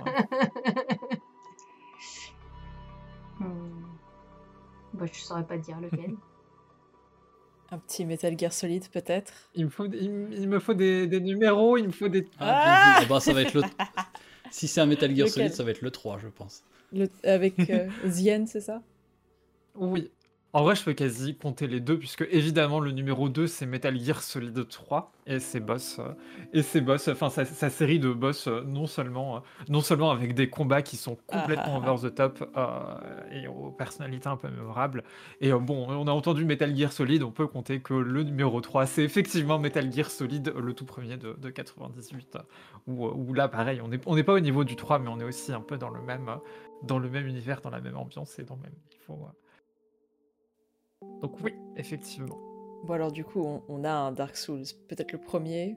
Hmm. Bah, je saurais pas te dire lequel. Un petit Metal Gear Solid, peut-être. Il me faut, il, me- il me faut des, des numéros, il me faut des... Ah, bien vu. Ah bah, ça va être le... Si c'est un Metal Gear Lequel? Solid, ça va être le trois, je pense. Le- Avec euh, The End, c'est ça? Oui. En vrai, je peux quasi compter les deux, puisque évidemment, le numéro deux, c'est Metal Gear Solid trois, et ses boss, euh, et ses boss, enfin, sa, sa série de boss, euh, non seulement, euh, non seulement avec des combats qui sont complètement Ah, ah, over the top, euh, et aux personnalités un peu mémorables. Et euh, bon, on a entendu Metal Gear Solid, on peut compter que le numéro trois, c'est effectivement Metal Gear Solid, le tout premier de, de quatre-vingt-dix-huit, où, euh, où là, pareil, on n'est on n'est pas au niveau du trois, mais on est aussi un peu dans le même, euh, dans le même univers, dans la même ambiance, et dans le même niveau. euh, Donc oui, effectivement. Bon, alors du coup, on, on a un Dark Souls. Peut-être le premier.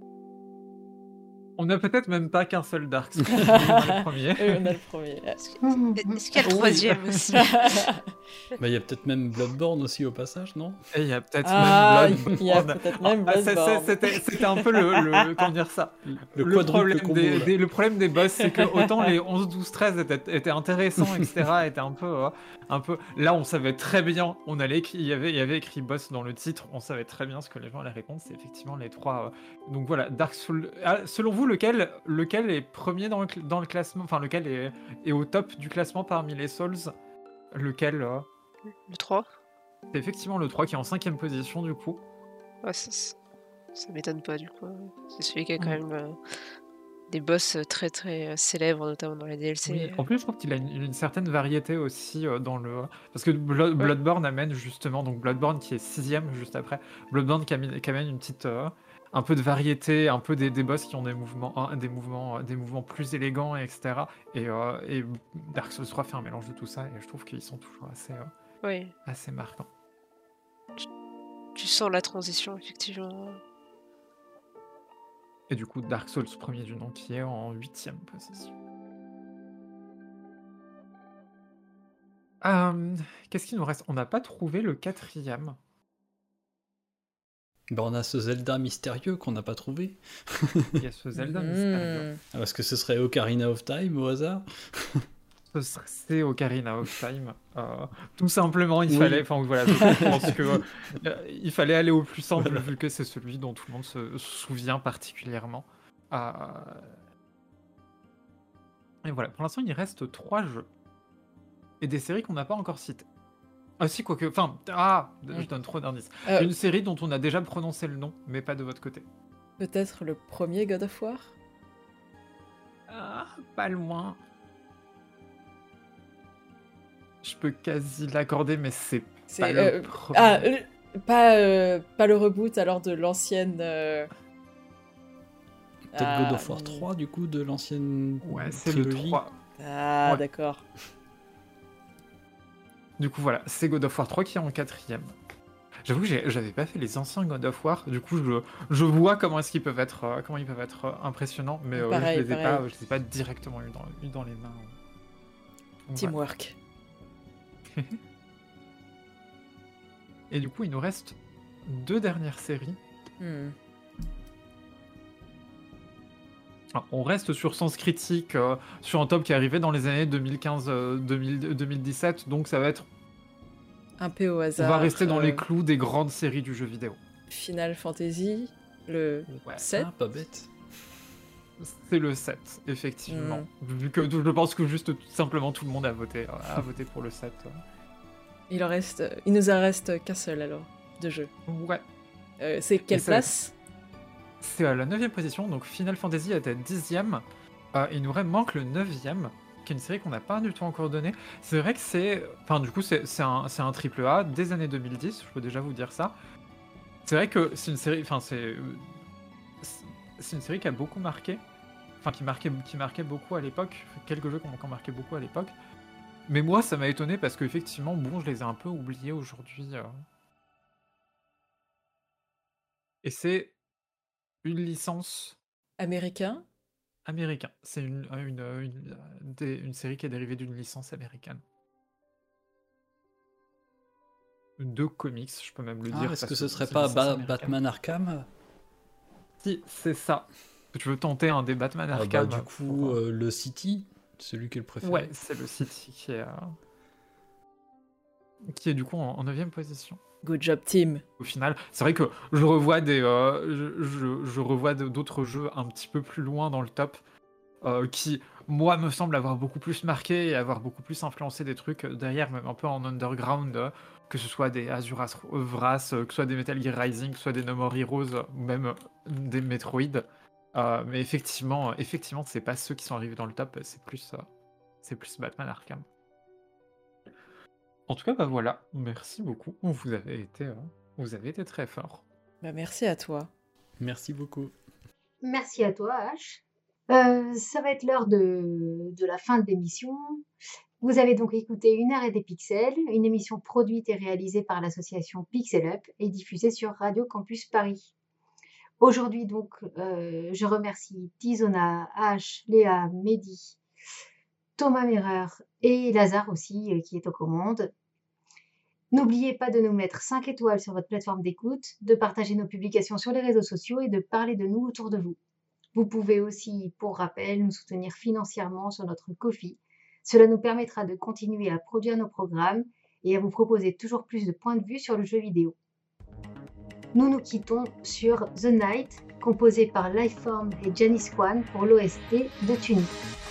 On n'a peut-être même pas qu'un seul Dark Souls. On a le premier. Oui, on a le premier. Est-ce qu'il y a le troisième aussi? Bah, il y a peut-être même Bloodborne aussi au passage, non? Et il y a peut-être Ah, même il y a Bloodborne. peut-être même Ah, c'est- c'est- Bloodborne. C'était c'était un peu le, le- comment dire ça. Le Le quadruple problème combo, des, là. des- le problème des boss, c'est que autant les onze, douze, treize étaient, étaient intéressants, et cetera, étaient un peu, euh, un peu. Là, on savait très bien. On allait, il y avait, il y avait écrit boss dans le titre. On savait très bien ce que les gens allaient répondre. C'est effectivement les trois. euh, Donc voilà, Dark Souls. Ah, selon vous, lequel, lequel est premier dans le, cl- dans le classement, enfin lequel est, est au top du classement parmi les Souls? Lequel euh, Le trois? C'est effectivement le trois qui est en cinquième position du coup. Ouais, ça, ça- ça m'étonne pas du coup. C'est celui qui a quand Mm. même euh, des boss euh, très très euh, célèbres, notamment dans les D L C. Oui, en plus, je trouve qu'il a une, une certaine variété aussi euh, dans le. Parce que Blood- Bloodborne amène justement, donc Bloodborne qui est sixième juste après, Bloodborne qui amène, qui amène une petite. euh, un peu de variété, un peu des, des boss qui ont des mouvements, un- des mouvements, euh, des mouvements plus élégants, et cetera. Et, euh, et Dark Souls trois fait un mélange de tout ça, et je trouve qu'ils sont toujours assez, euh, Oui, assez marquants. tu sens la transition effectivement. Et du coup, Dark Souls premier du nom qui est en huitième position. Euh, Qu'est-ce qu'il nous reste? On n'a pas trouvé le quatrième. Bah, on a ce Zelda mystérieux qu'on n'a pas trouvé. Il y a ce Zelda mystérieux. Ah, Parce que ce serait Ocarina of Time au hasard. Ce serait- C'est Ocarina of Time. Euh, tout simplement, il Oui. fallait. Enfin, voilà, je pense que euh, il fallait aller au plus simple, Voilà. vu que c'est celui dont tout le monde se souvient particulièrement. Euh, Et voilà, pour l'instant, il reste trois jeux. Et des séries qu'on n'a pas encore citées. Ah si, quoique... Enfin, ah, je donne trop d'indices. Euh, Une série dont on a déjà prononcé le nom, mais pas de votre côté. Peut-être le premier God of War? Ah, pas loin. Je peux quasi l'accorder, mais c'est C'est, pas euh, le premier. Ah, le- pas, euh, pas le reboot alors de l'ancienne. euh, Peut-être ah, God of War trois, du coup, de l'ancienne Ouais, c'est le trilogie. trois. Ah, Ouais. d'accord. Du coup, voilà, c'est God of War trois qui est en quatrième. J'avoue que j'ai- j'avais pas fait les anciens God of War, du coup, je, je vois comment est-ce qu'ils peuvent être, euh, comment ils peuvent être euh, impressionnants, mais euh, Pareil, je les ai pareil. pas, je les ai pas directement eu dans, eu dans les mains. Donc, voilà. Teamwork. Et du coup, il nous reste deux dernières séries. Hmm. Ah, on reste sur Sens Critique, euh, sur un top qui est arrivé dans les années deux mille quinze euh, deux mille deux mille dix-sept, donc ça va être... Un peu au On hasard. va rester dans les euh, clous des grandes séries du jeu vidéo. Final Fantasy, le Ouais. sept. Ah, pas bête. C'est le sept, effectivement. Mm. Vu que je pense que juste tout simplement tout le monde a voté, a voté pour le sept. Il en reste, il nous en reste qu'un seul alors de jeu. Ouais. Euh, c'est quelle Et ça- place? C'est à la neuvième position, donc Final Fantasy était dixième. Euh, il nous manque le neuvième, qui est une série qu'on n'a pas du tout encore donnée. C'est vrai que c'est... Enfin, du coup, c'est c'est un, c'est un triple A des années deux mille dix, je peux déjà vous dire ça. C'est vrai que c'est une série... Enfin, c'est... C'est une série qui a beaucoup marqué. Enfin, qui marquait, qui marquait beaucoup à l'époque. Quelques jeux qui ont qui ont marqué beaucoup à l'époque. Mais moi, ça m'a étonné parce qu'effectivement, bon, je les ai un peu oubliés aujourd'hui. euh. Et c'est une licence Américain? américaine. C'est une, une, une, des- une série qui est dérivée d'une licence américaine. De comics, je peux même le Ah, dire. est-ce parce que ce c'est serait une pas licence Ba- américaine. Batman Arkham? Si, c'est ça. Tu veux tenter un des Batman Ah, bah, Arkham du pour, coup, euh, euh, le City, celui qui est le préféré. Ouais, c'est le City qui est, euh, qui est du coup en en neuvième position. Good job team. Au final, c'est vrai que je revois des, euh, je, je- je revois de- d'autres jeux un petit peu plus loin dans le top, euh, qui moi, me semble avoir beaucoup plus marqué et avoir beaucoup plus influencé des trucs derrière, même un peu en underground, euh, que ce soit des Azuras Wrath, euh, que ce soit des Metal Gear Rising, que ce soit des No More Heroes, ou même euh, des Metroid. Euh, mais effectivement, effectivement, c'est pas ceux qui sont arrivés dans le top, c'est plus, euh, c'est plus Batman Arkham. En tout cas, bah voilà, merci beaucoup. Vous avez été, euh, vous avez été très fort. Bah, merci à toi. Merci beaucoup. Merci à toi, H. Euh, ça va être l'heure de, de la fin de l'émission. Vous avez donc écouté Une heure et des pixels, une émission produite et réalisée par l'association Pixel Up et diffusée sur Radio Campus Paris. Aujourd'hui, donc, euh, je remercie Tizona, H, Léa, Mehdi, Thomas Merer et Lazare aussi, euh, qui est aux commandes. N'oubliez pas de nous mettre cinq étoiles sur votre plateforme d'écoute, de partager nos publications sur les réseaux sociaux et de parler de nous autour de vous. Vous pouvez aussi, pour rappel, nous soutenir financièrement sur notre Ko-fi. Cela nous permettra de continuer à produire nos programmes et à vous proposer toujours plus de points de vue sur le jeu vidéo. Nous nous quittons sur The Night, composé par Lifeform et Janice Kwan pour l'O S T de Tunic.